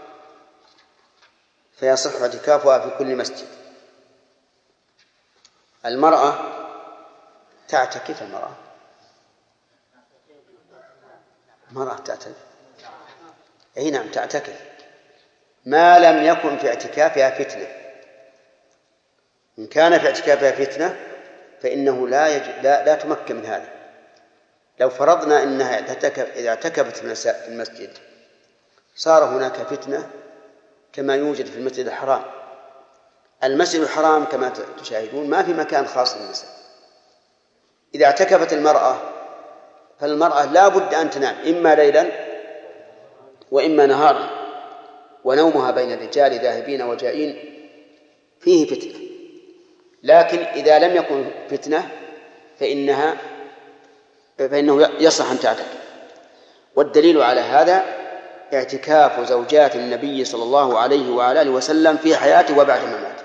فيصح اعتكافها في كل مسجد. المرأة تعتكف، المرأة مرأة تعتكف، أي نعم تعتكف، ما لم يكن في اعتكافها فتنة. إن كان في اعتكافها فتنة فإنه لا, يج... لا لا تمكن من هذا. لو فرضنا أنها إذا اعتكفت في المسجد صار هناك فتنة كما يوجد في المسجد الحرام. المسجد الحرام كما تشاهدون ما في مكان خاص للنساء. إذا اعتكفت المرأة فالمرأة لا بد أن تنام إما ليلا وإما نهارا، ونومها بين الرجال ذاهبين وجائين فيه فتنة. لكن إذا لم يكن فتنة فإنها فإنه يصح أن تعتكف. والدليل على هذا اعتكاف زوجات النبي صلى الله عليه وعلى آله وسلم في حياته وبعد مماته.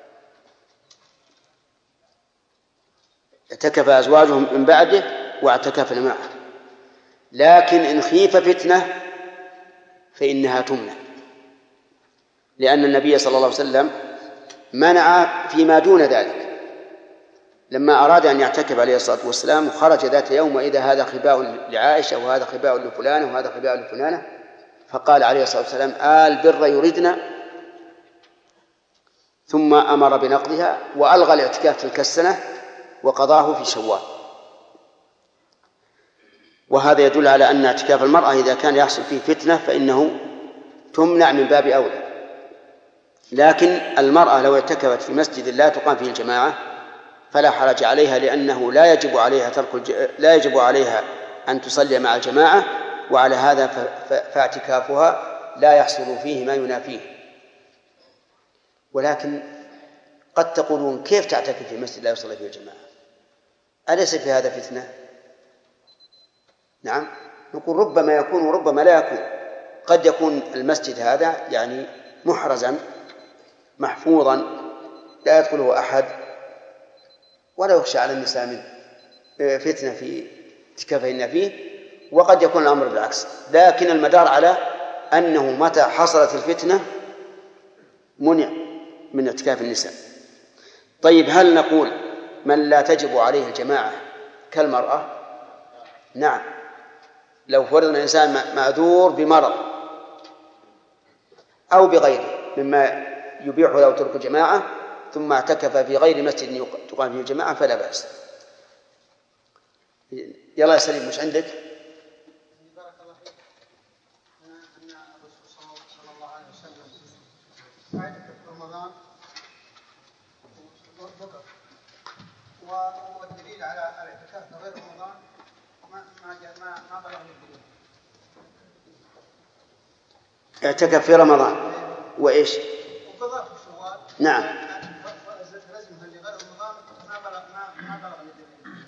اعتكف أزواجهم من بعده واعتكفن معه، لكن إن خيف فتنة فإنها تمنع، لأن النبي صلى الله عليه وسلم منع فيما دون ذلك. لما أراد أن يعتكف عليه الصلاة والسلام خرج ذات يوم وإذا هذا خباء لعائشة وهذا خباء لفلانة وهذا خباء لفلانة، فقال عليه الصلاة والسلام: آل بر يردنا، ثم أمر بنقضها وألغى الاعتكاف تلك السنة وقضاه في شوال. وهذا يدل على أن اعتكاف المرأة إذا كان يحصل فيه فتنة فإنه تمنع من باب أولى. لكن المرأة لو اعتكفت في مسجد لا تقام فيه الجماعة فلا حرج عليها، لأنه لا يجب عليها ترك الج... لا يجب عليها أن تصلي مع الجماعة، وعلى هذا ف... ف... فاعتكافها لا يحصل فيه ما ينافيه. ولكن قد تقولون: كيف تعتكف في مسجد لا يصلي فيه الجماعة؟ أليس في هذا فتنة؟ نعم، نقول ربما يكون وربما لا يكون. قد يكون المسجد هذا يعني محرزا محفوظا لا يدخله أحد ولا يخشى على النساء من فتنة في اعتكافهن فيه، وقد يكون الأمر بالعكس. لكن المدار على أنه متى حصلت الفتنة منع من اعتكاف النساء. طيب، هل نقول من لا تجب عليه الجماعة كالمرأة؟ نعم، لو فرضنا الإنسان معذور بمرض أو بغيره مما يبيح له ترك الجماعة ثم اعتكف في غير مسجد تقام فيه الجماعة فلا بأس. يلا يا سليم، مش عندك؟ بارك الله فيك. أن الرسول صلى الله عليه وسلم اعتكف في رمضان وذكر، والدليل على الاعتكاف في غير رمضان ما ما ما بلغ الدليل. اعتكف في رمضان وإيش؟ وقضاء في شوال. نعم. لازمها لغير رمضان ما بلغ ما ما بلغ الدليل.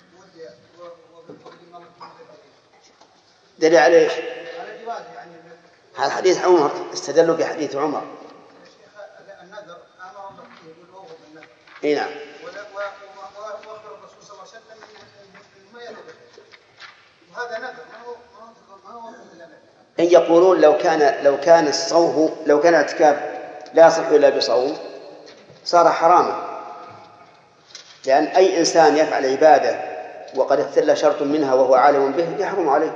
دليل على ايش؟ على جواز يعني. هذا حديث عمر، استدلوا بحديث عمر. النذر امر الله يقول وهو بالنذر. اي نعم. واخبر الرسول صلى الله عليه وسلم انه ما ينذر، وهذا نذر ما هو ما هو ما هو إن يقولون لو كان لو كان الصوم لو كان الاعتكاف لا يصح الا بصوم صار حراما، لأن أي إنسان يفعل عبادة وقد اختل شرط منها وهو عالم به يحرم عليه.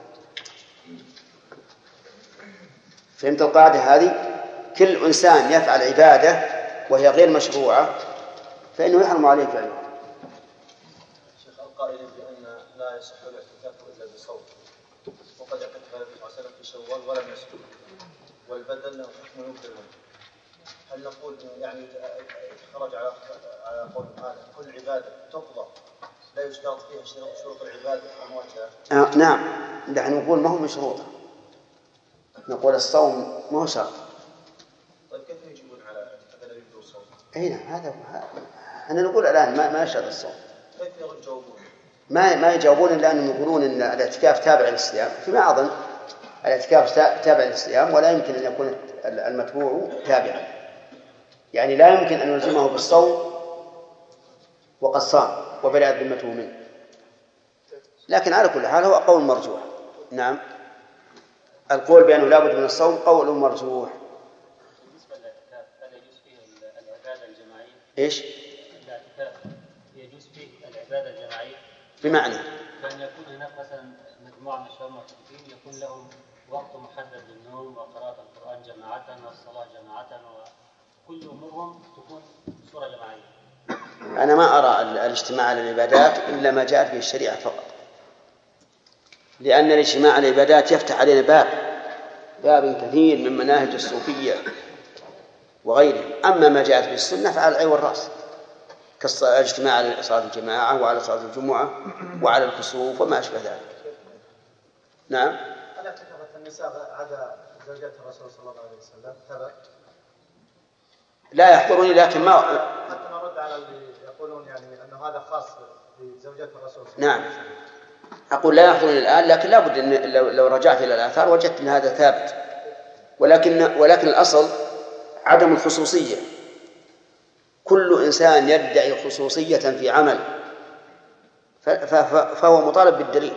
فهمت القاعدة هذه؟ كل إنسان يفعل عبادة وهي غير مشروعة فإنه يحرم عليه فعله. شيخ القائل بأن لا يصح الاعتكاف إلا بصوم، وقد اعتكف النبي صلى الله عليه وسلم في شوال ولم يصوم، والبدل حكم ينكر منه. هل نقول يعني خرج على على قول هذا كل عبادة تقضى لا يشترط فيها شروط العبادة أمواتها؟ آه نعم، نحن نقول ما هو مشروط، نقول الصوم ما هو شرط. طيب كيف يجيبون على اعتكاف النبي بدون صوم؟ أي نعم، هذا أنا نقول الآن ما ما يشرط الصوم. كيف يجاوبون؟ ما ما يجاوبون إلا أنهم يقولون إن الاعتكاف تابع للصيام، فيما أظن الاعتكاف تابع للصيام ولا يمكن أن يكون المتبوع تابعا، يعني لا يمكن أن يلزمه بالصوم وقد صام وبرئت ذمته منه، لكن على كل حال هو قول مرجوح. نعم، القول بأنه لا بد من الصوم قول مرجوح. بالنسبة للاعتكاف هل يجوز فيه العبادة الجماعية؟ إيش؟ الاعتكاف يجوز فيه العبادة الجماعية بمعنى كان يكون هناك مثلا مجموعة من الشباب المعتكفين يكون لهم وقت محدد للنوم وقراءة القرآن جماعة والصلاة جماعة وكل أمورهم تكون صورة جماعية. أنا ما أرى الاجتماع على العبادات إلا ما جاءت به الشريعة فقط، لأن الاجتماع على العبادات يفتح علينا باب باب كثير من مناهج الصوفية وغيره. أما ما جاءت به السنة فعلى العين والرأس، كالاجتماع على صلاة الجماعة وعلى صلاة الجمعة وعلى الكسوف وما أشبه ذلك. نعم. هل اعتكفت النساء عدا زوجات الرسول صلى الله عليه وسلم ثبت؟ لا يحضرني، لكن ما حتى نرد على اللي يقولون يعني أنه هذا خاص بزوجات الرسول صلى الله عليه وسلم. نعم، أقول لا يحضرني الآن، لكن لا بد أن لو رجعت إلى الآثار وجدت أن هذا ثابت، ولكن ولكن الأصل عدم الخصوصية. كل إنسان يدعي خصوصية في عمل فهو مطالب بالدليل.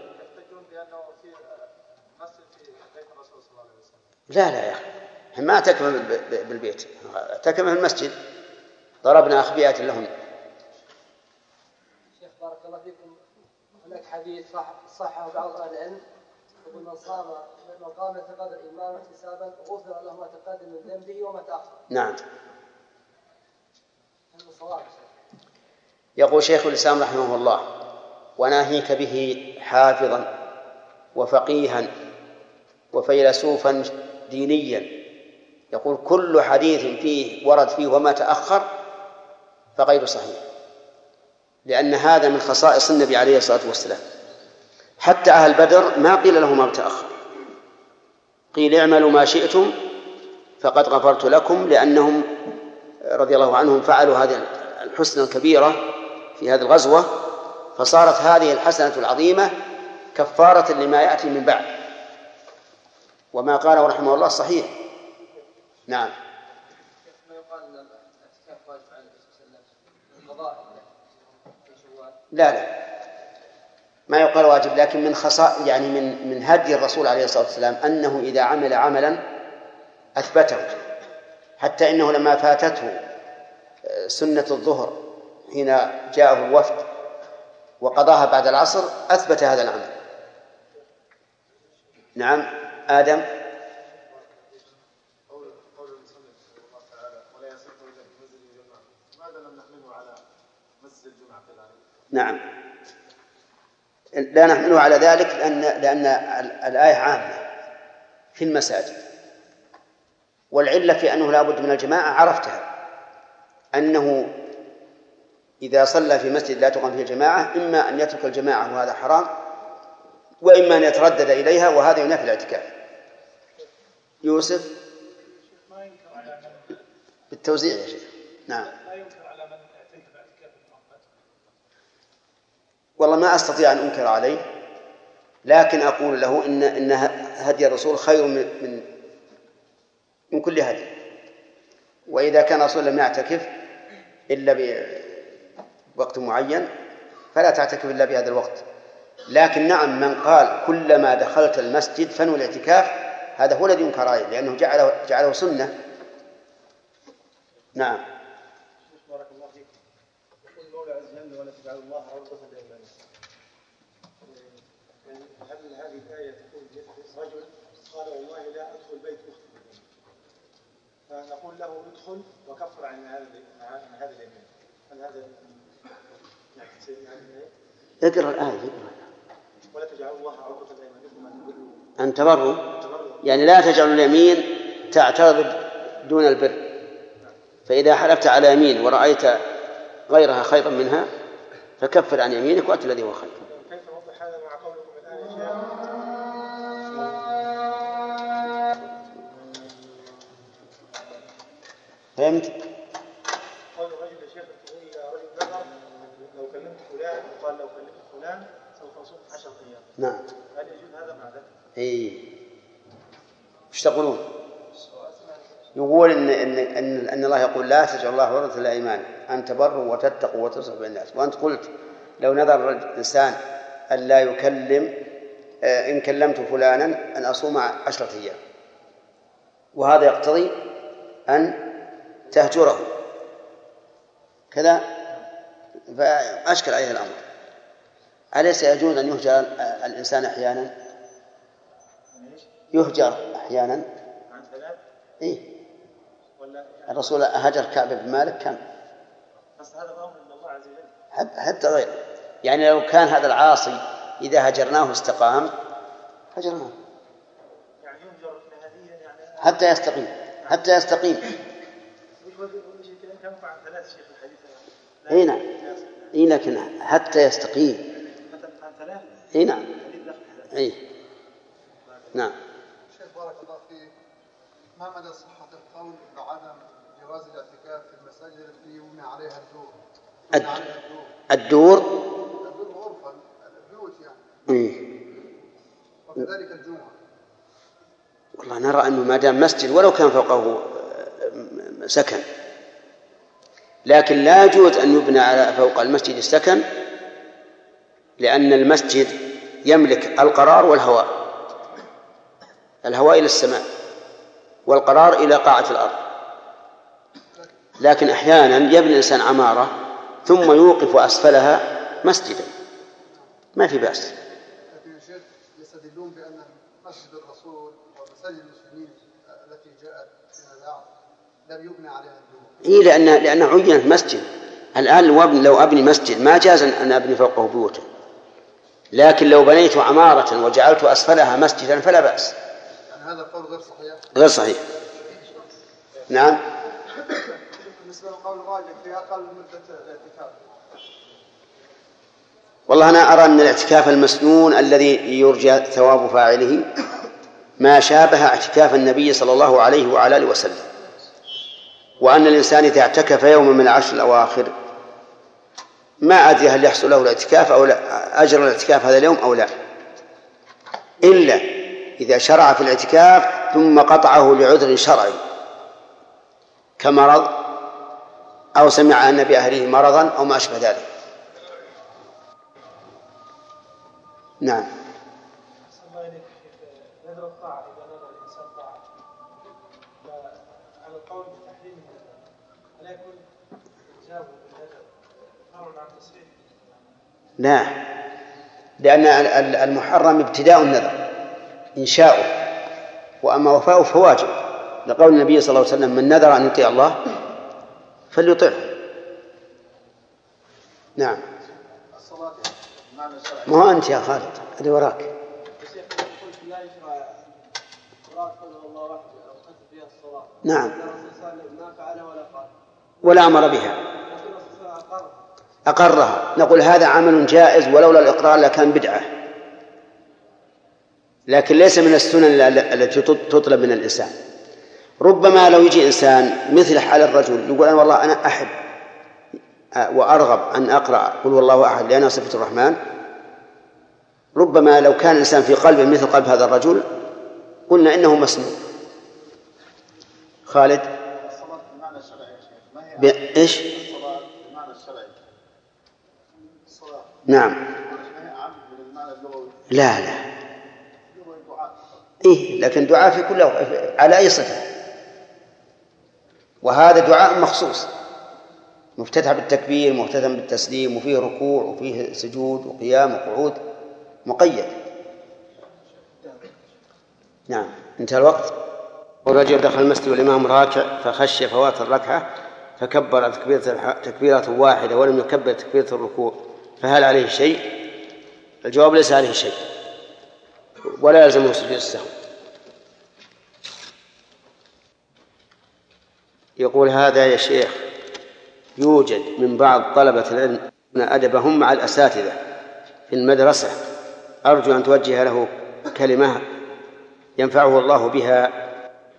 لا لا يا أخي، ما اعتكف بالبيت، اعتكف في المسجد، ضربنا أخبئة لهم. شيخ بارك الله فيكم، هناك حديث صح صحه بعض أهل العلم يقول من صام من قام اعتقاد الإيمان واحتسابا غفر له ما تقدم من ذنبه وما تأخر. نعم. هذا صواب. يقول شيخ الإسلام رحمه الله: وناهيك به حافظا وفقيها وفيلسوفا دينيا. يقول كل حديث فيه ورد فيه وما تأخر فغير صحيح، لأن هذا من خصائص النبي عليه الصلاة والسلام. حتى أهل بدر ما قيل لهم ما تأخر، قيل اعملوا ما شئتم فقد غفرت لكم، لأنهم رضي الله عنهم فعلوا هذه الحسنة الكبيرة في هذه الغزوة، فصارت هذه الحسنة العظيمة كفارة لما يأتي من بعد. وما قاله رحمه الله صحيح. نعم. ما يقال ان الاعتكاف واجب على النبي صلى الله عليه وسلم القضاء في شوال؟ لا لا، ما يقال واجب، لكن من خصائص يعني من من هدي الرسول عليه الصلاة والسلام أنه إذا عمل عملا أثبته، حتى إنه لما فاتته سنة الظهر حين جاءه الوفد وقضاها بعد العصر أثبت هذا العمل. نعم. آدم. نعم، لا نحمله على ذلك لأن لأن الآية عامة في المساجد، والعلة في أنه لا بد من الجماعة عرفتها، أنه إذا صلى في مسجد لا تقام فيه الجماعة إما أن يترك الجماعة وهذا حرام، وإما أن يتردد إليها وهذا ينافي الاعتكاف. يوسف. بالتوزيع يا شيخ. نعم. والله ما أستطيع أن أنكر عليه، لكن أقول له إن إن هدي الرسول خير من من, من كل هدي، وإذا كان الرسول لم يعتكف إلا بوقت معين فلا تعتكف إلا بهذا الوقت. لكن نعم، من قال كلما دخلت المسجد فنوى الاعتكاف هذا هو الذي ينكر عليه، لأنه جعله جعله سنة. نعم. بارك الله فيك. يقول ولا تجعلوا الله عرضة لأيمانكم. هل هذه الآية تقول رجل قال والله لا أدخل بيت أختي فنقول له ادخل وكفر عن هذا عن هذا اليمين، هل هذا اقرأ الآية؟ ولا تجعلوا الله عرضة لأيمانكم أن تبروا، يعني لا تجعلوا اليمين تعترض دون البر، فإذا حلفت على يمين ورأيت غيرها خيرا منها فكفر عن يمينك وأت الذي هو خير. كيف نوضح هذا مع قولكم الآن يا شيخ؟ فهمت؟ قول الرجل يا شيخ رجل نذر لو كلمت فلان وقال لو كلمت فلان سوف أصوم عشرة أيام. نعم. هل يجوز هذا مع ذلك؟ إيه. إيش تقولون؟ يقول إن إن إن, إن الله يقول لا تجعل الله عرضة للأيمان أن تبروا وتتقوا وتصلحوا بين الناس، وأنت قلت لو نذر الإنسان أن لا يكلم إن كلمت فلانا أن أصوم عشرة أيام، وهذا يقتضي أن تهجره كذا، فأشكل عليه الأمر. أليس يجوز أن يهجر الإنسان أحيانا؟ يهجر أحيانا. عن ثلاث؟ إيه. الرسول هجر كعب بن مالك كم؟ بس هذا أمر من الله عز وجل. حتى غير، يعني لو كان هذا العاصي إذا هجرناه استقام هجرناه. يعني يهجر نهائيا يعني حتى يستقيم، حتى يستقيم. اي نعم، اي لكن حتى يستقيم. اي نعم، اي نعم. شيخ بارك الله فيك، ما مدى صحة القول بعدم جواز الاعتكاف في المساجد التي يبنى عليها الدور؟ الد... الدور الدور غرفا البيوت يعني. إيه. وكذلك الجمعة. والله نرى أنه ما دام مسجد ولو كان فوقه سكن، لكن لا يجوز أن يبنى على فوق المسجد السكن، لأن المسجد يملك القرار والهواء، الهواء إلى السماء والقرار إلى قاعة الأرض. لكن أحيانا يبني الإنسان عمارة ثم يوقف أسفلها مسجدا، ما في بأس. لكن الشيخ يستدلون بأن مسجد الرسول ومساجد المسلمين التي جاءت فيما بعد لم يبنى عليها الدور. إيه، لأن لأنه عينت مسجد. الآن لو أبني مسجد ما جاز أن أبني فوقه بيوتا، لكن لو بنيت عمارة وجعلت أسفلها مسجدا فلا بأس. يعني هذا القول غير صحيح. غير صحيح. نعم. بالنسبة للقول الراجح في أقل مدة الاعتكاف. والله أنا أرى أن الاعتكاف المسنون الذي يرجى ثواب فاعله ما شابه اعتكاف النبي صلى الله عليه وعلى آله وسلم، وأن الإنسان إذا اعتكف يوما من العشر الأواخر ما أدري هل يحصل له الاعتكاف أو لا، أجر الاعتكاف هذا اليوم أو لا، إلا إذا شرع في الاعتكاف ثم قطعه لعذر شرعي كمرض أو سمع أن بأهله مرضا أو ما أشبه ذلك. نعم. نذر الطاعة إذا نذر الإنسان طاعة على القول بتحريم النذر، ألا يكون إجابة بالنذر فرع عن تصحيح؟ لا، لأن المحرم ابتداء النذر إنشاؤه، وأما وفاؤه فواجب، لقول النبي صلى الله عليه وسلم من نذر أن يطيع الله فليطعه. نعم. ما هو أنت يا خالد اللي وراك. نعم. ولا أمر بها، أقرها، نقول هذا عمل جائز ولولا الإقرار لكان بدعة، لكن ليس من السنن التي تطلب من الإنسان. ربما لو يجي إنسان مثل حال الرجل يقول أنا والله أنا أحب وأرغب أن أقرأ قل والله أحد لأنها صفة الرحمن، ربما لو كان الإنسان في قلبه مثل قلب هذا الرجل قلنا إنه مسنون. خالد. الصلاة بالمعنى الشرعي يا شيخ، ما هي إيش؟ الصلاة بالمعنى الشرعي. الصلاة. نعم. ما هي عام بالمعنى اللغوي. لا لا. إيه، لكن دعاء في كل على أي صفة، وهذا دعاء مخصوص مفتتح بالتكبير، مختتم بالتسليم، وفيه ركوع وفيه سجود وقيام وقعود، مقيد. نعم. انتهى الوقت. ورجل دخل المسجد والإمام راكع فخشي فوات الركعة فكبر تكبيرة واحدة ولم يكبر تكبيرة الركوع، فهل عليه شيء؟ الجواب ليس عليه شيء ولا يلزمه سجود السهو. يقول هذا يا شيخ يوجد من بعض طلبة العلم أن أدبهم مع الأساتذة في المدرسة، أرجو أن توجه له كلمة ينفعه الله بها.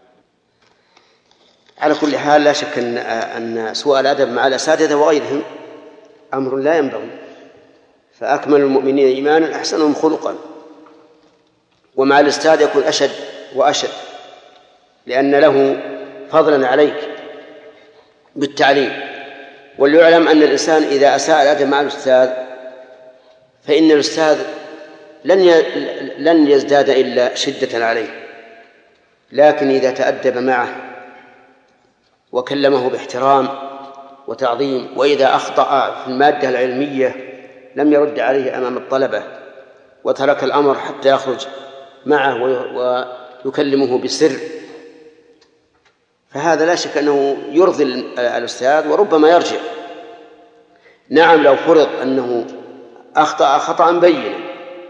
على كل حال لا شك أن, أن سوء الأدب مع الأساتذة وغيرهم أمر لا ينبغي، فأكمل المؤمنين إيمانا أحسنهم خلقا، ومع الأستاذ يكون أشد وأشد لأن له فضلا عليك بالتعليم. وليعلم أن الإنسان إذا أساء الأدب مع الأستاذ فإن الأستاذ لن لن يزداد إلا شدة عليه، لكن إذا تأدب معه وكلمه باحترام وتعظيم، وإذا أخطأ في المادة العلمية لم يرد عليه أمام الطلبة وترك الأمر حتى يخرج معه ويكلمه بسر، فهذا لا شك أنه يرضي الأستاذ وربما يرجع. نعم لو فرض أنه أخطأ خطأ بينا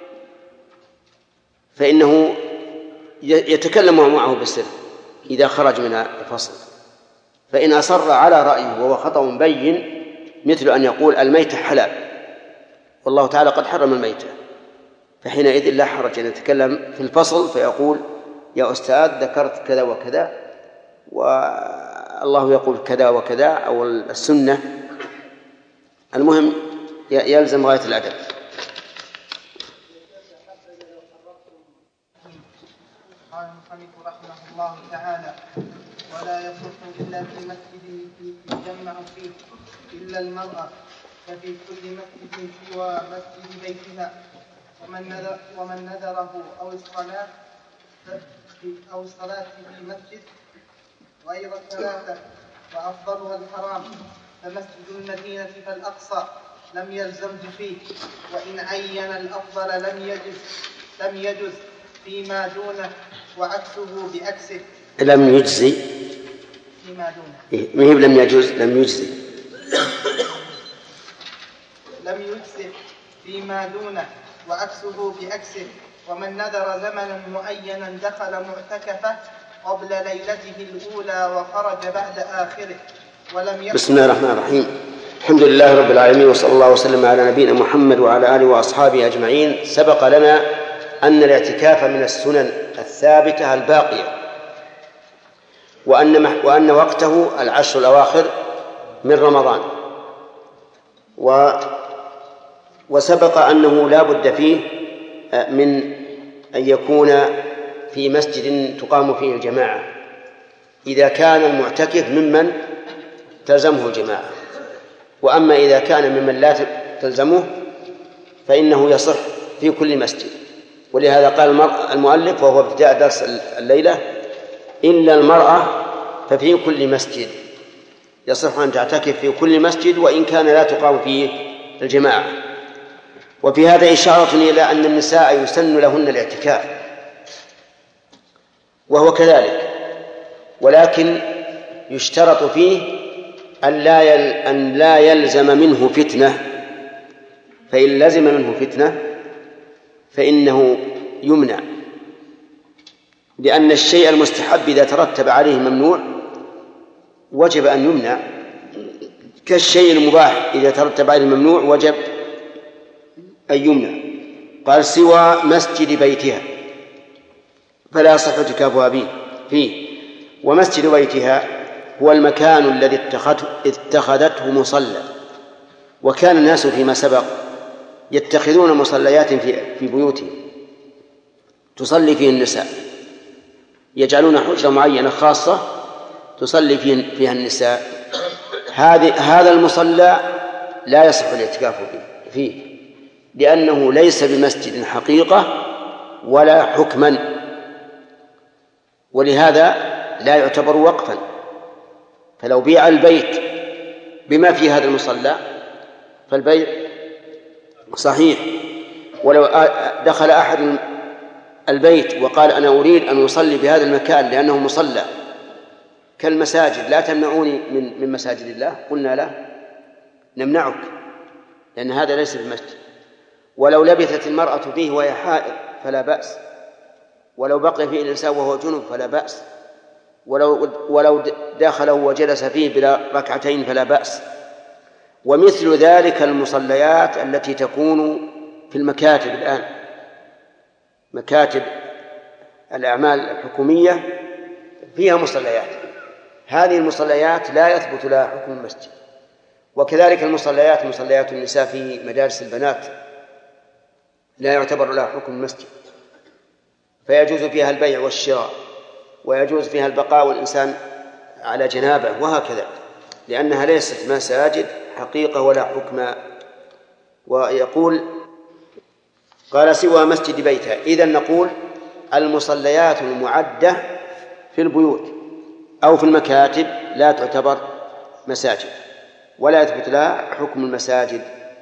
فإنه يتكلم معه بسر إذا خرج من الفصل، فإن أصر على رأيه وهو خطأ بين مثل أن يقول الميتة حلال والله تعالى قد حرم الميتة، فحينئذ لا حرج أن يتكلم في الفصل فيقول يا أستاذ ذكرت كذا وكذا والله يقول كذا وكذا أو السنة. المهم يلزم غاية الأدب. قال المصنف رحمه الله تعالى ولا يصح إلا في مسجد يجمع فيه إلا المرأة، ففي كل مسجد سوى مسجد بيتها، ومن نذر ومن نذره أو الصلاة أو الصلاة في مسجد غير الثلاثة وأفضلها الحرام، فمسجد المدينة فالأقصى لم يلزمه فيه، وإن عين الأفضل لم يجز لم يجز فيما دونه، وعكسه بعكسه لم يجزي فيما دونه ما هي لم يجوز لم يجزي لم يجزي فيما دونه وعكسه بعكسه. ومن نذر زمنا معينا دخل معتكفه قبل ليلته الأولى وخرج بعد آخره ولم يكن. بسم الله الرحمن الرحيم. الحمد لله رب العالمين، وصلى الله وسلم على نبينا محمد وعلى آله وأصحابه أجمعين. سبق لنا أن الاعتكاف من السنن الثابتة الباقية، وأن, وأن وقته العشر الأواخر من رمضان، و وسبق أنه لا بد فيه من أن يكون في مسجد تقام فيه الجماعة إذا كان المعتكف ممن تلزمه الجماعة، وأما إذا كان ممن لا تلزمه فإنه يصح في كل مسجد. ولهذا قال المؤلف وهو ابتداء درس الليلة إلا المرأة ففي كل مسجد، يصح أن تعتكف في كل مسجد وإن كان لا تقام فيه الجماعة. وفي هذا إشارة إلى أن النساء يسن لهن الاعتكاف وهو كذلك، ولكن يشترط فيه أن لا يلزم منه فتنة، فإن لزم منه فتنة فإنه يمنع، لأن الشيء المستحب إذا ترتب عليه ممنوع وجب أن يمنع، كالشيء المباح إذا ترتب عليه ممنوع وجب أن يمنع. قال سوى مسجد بيتها فلا يصح اعتكافها فيه. ومسجد بيتها هو المكان الذي اتخذته مصلى، وكان الناس فيما سبق يتخذون مصليات في بيوتهم تصلي فيه النساء، يجعلون حجرة معينة خاصة تصلي فيها النساء. هذا المصلى لا يصح الاعتكاف فيه لأنه ليس بمسجد حقيقة ولا حكما، ولهذا لا يعتبر وقفا. فلو بيع البيت بما في هذا المصلى فالبيع صحيح. ولو دخل أحد البيت وقال أنا أريد أن أصلي بهذا المكان لأنه مصلى كالمساجد لا تمنعوني من من مساجد الله، قلنا له نمنعك لأن هذا ليس بمسجد. ولو لبثت المرأة فيه وهي حائض فلا بأس، ولو بقي فيه الإنسان وهو جنب فلا بأس، ولو ولو دخله وجلس فيه بلا ركعتين فلا بأس. ومثل ذلك المصليات التي تكون في المكاتب الآن، مكاتب الأعمال الحكومية فيها مصليات، هذه المصليات لا يثبت لها حكم المسجد. وكذلك المصليات مصليات النساء في مدارس البنات لا يعتبر لها حكم المسجد، فيجوز فيها البيع والشراء، ويجوز فيها البقاء والإنسان على جنابه وهكذا، لأنها ليست مساجد حقيقة ولا حكم. ويقول قال سوى مسجد بيتها، إذن نقول المصليات المعدة في البيوت أو في المكاتب لا تعتبر مساجد ولا يثبت لها حكم المساجد.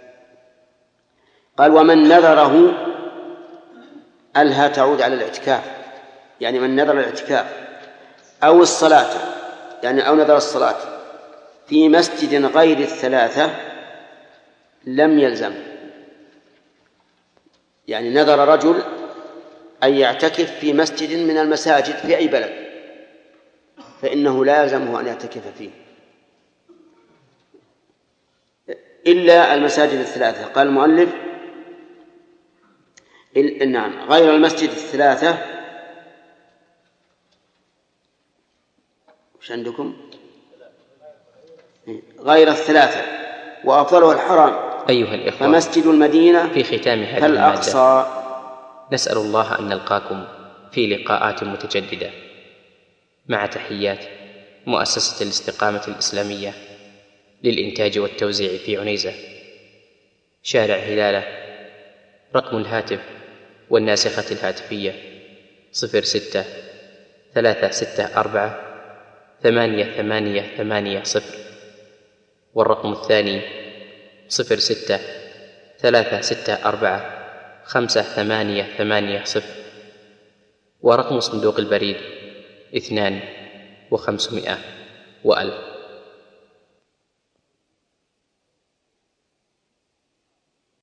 قال ومن نذره ألها تعود على الاعتكاف، يعني من نذر الاعتكاف أو الصلاة، يعني أو نذر الصلاة في مسجد غير الثلاثة لم يلزم. يعني نذر رجل أن يعتكف في مسجد من المساجد في أي بلد فإنه لا يلزمه أن يعتكف فيه إلا المساجد الثلاثة. قال المؤلف نعم غير المسجد الثلاثة. وش عندكم؟ غير الثلاثة وأفضله الحرام. أيها الإخوة، فمسجد المدينة في ختام هذه كالأقصى. نسأل الله أن نلقاكم في لقاءات متجددة مع تحيات مؤسسة الاستقامة الإسلامية للإنتاج والتوزيع في عنيزة، شارع هلالة. رقم الهاتف والناسخة الهاتفية صفر ستة ثلاثة ستة أربعة ثمانية ثمانية ثمانية صفر، والرقم الثاني صفر ستة ثلاثة ستة أربعة خمسة ثمانية ثمانية صفر، ورقم صندوق البريد اثنان وخمسمائة وألف.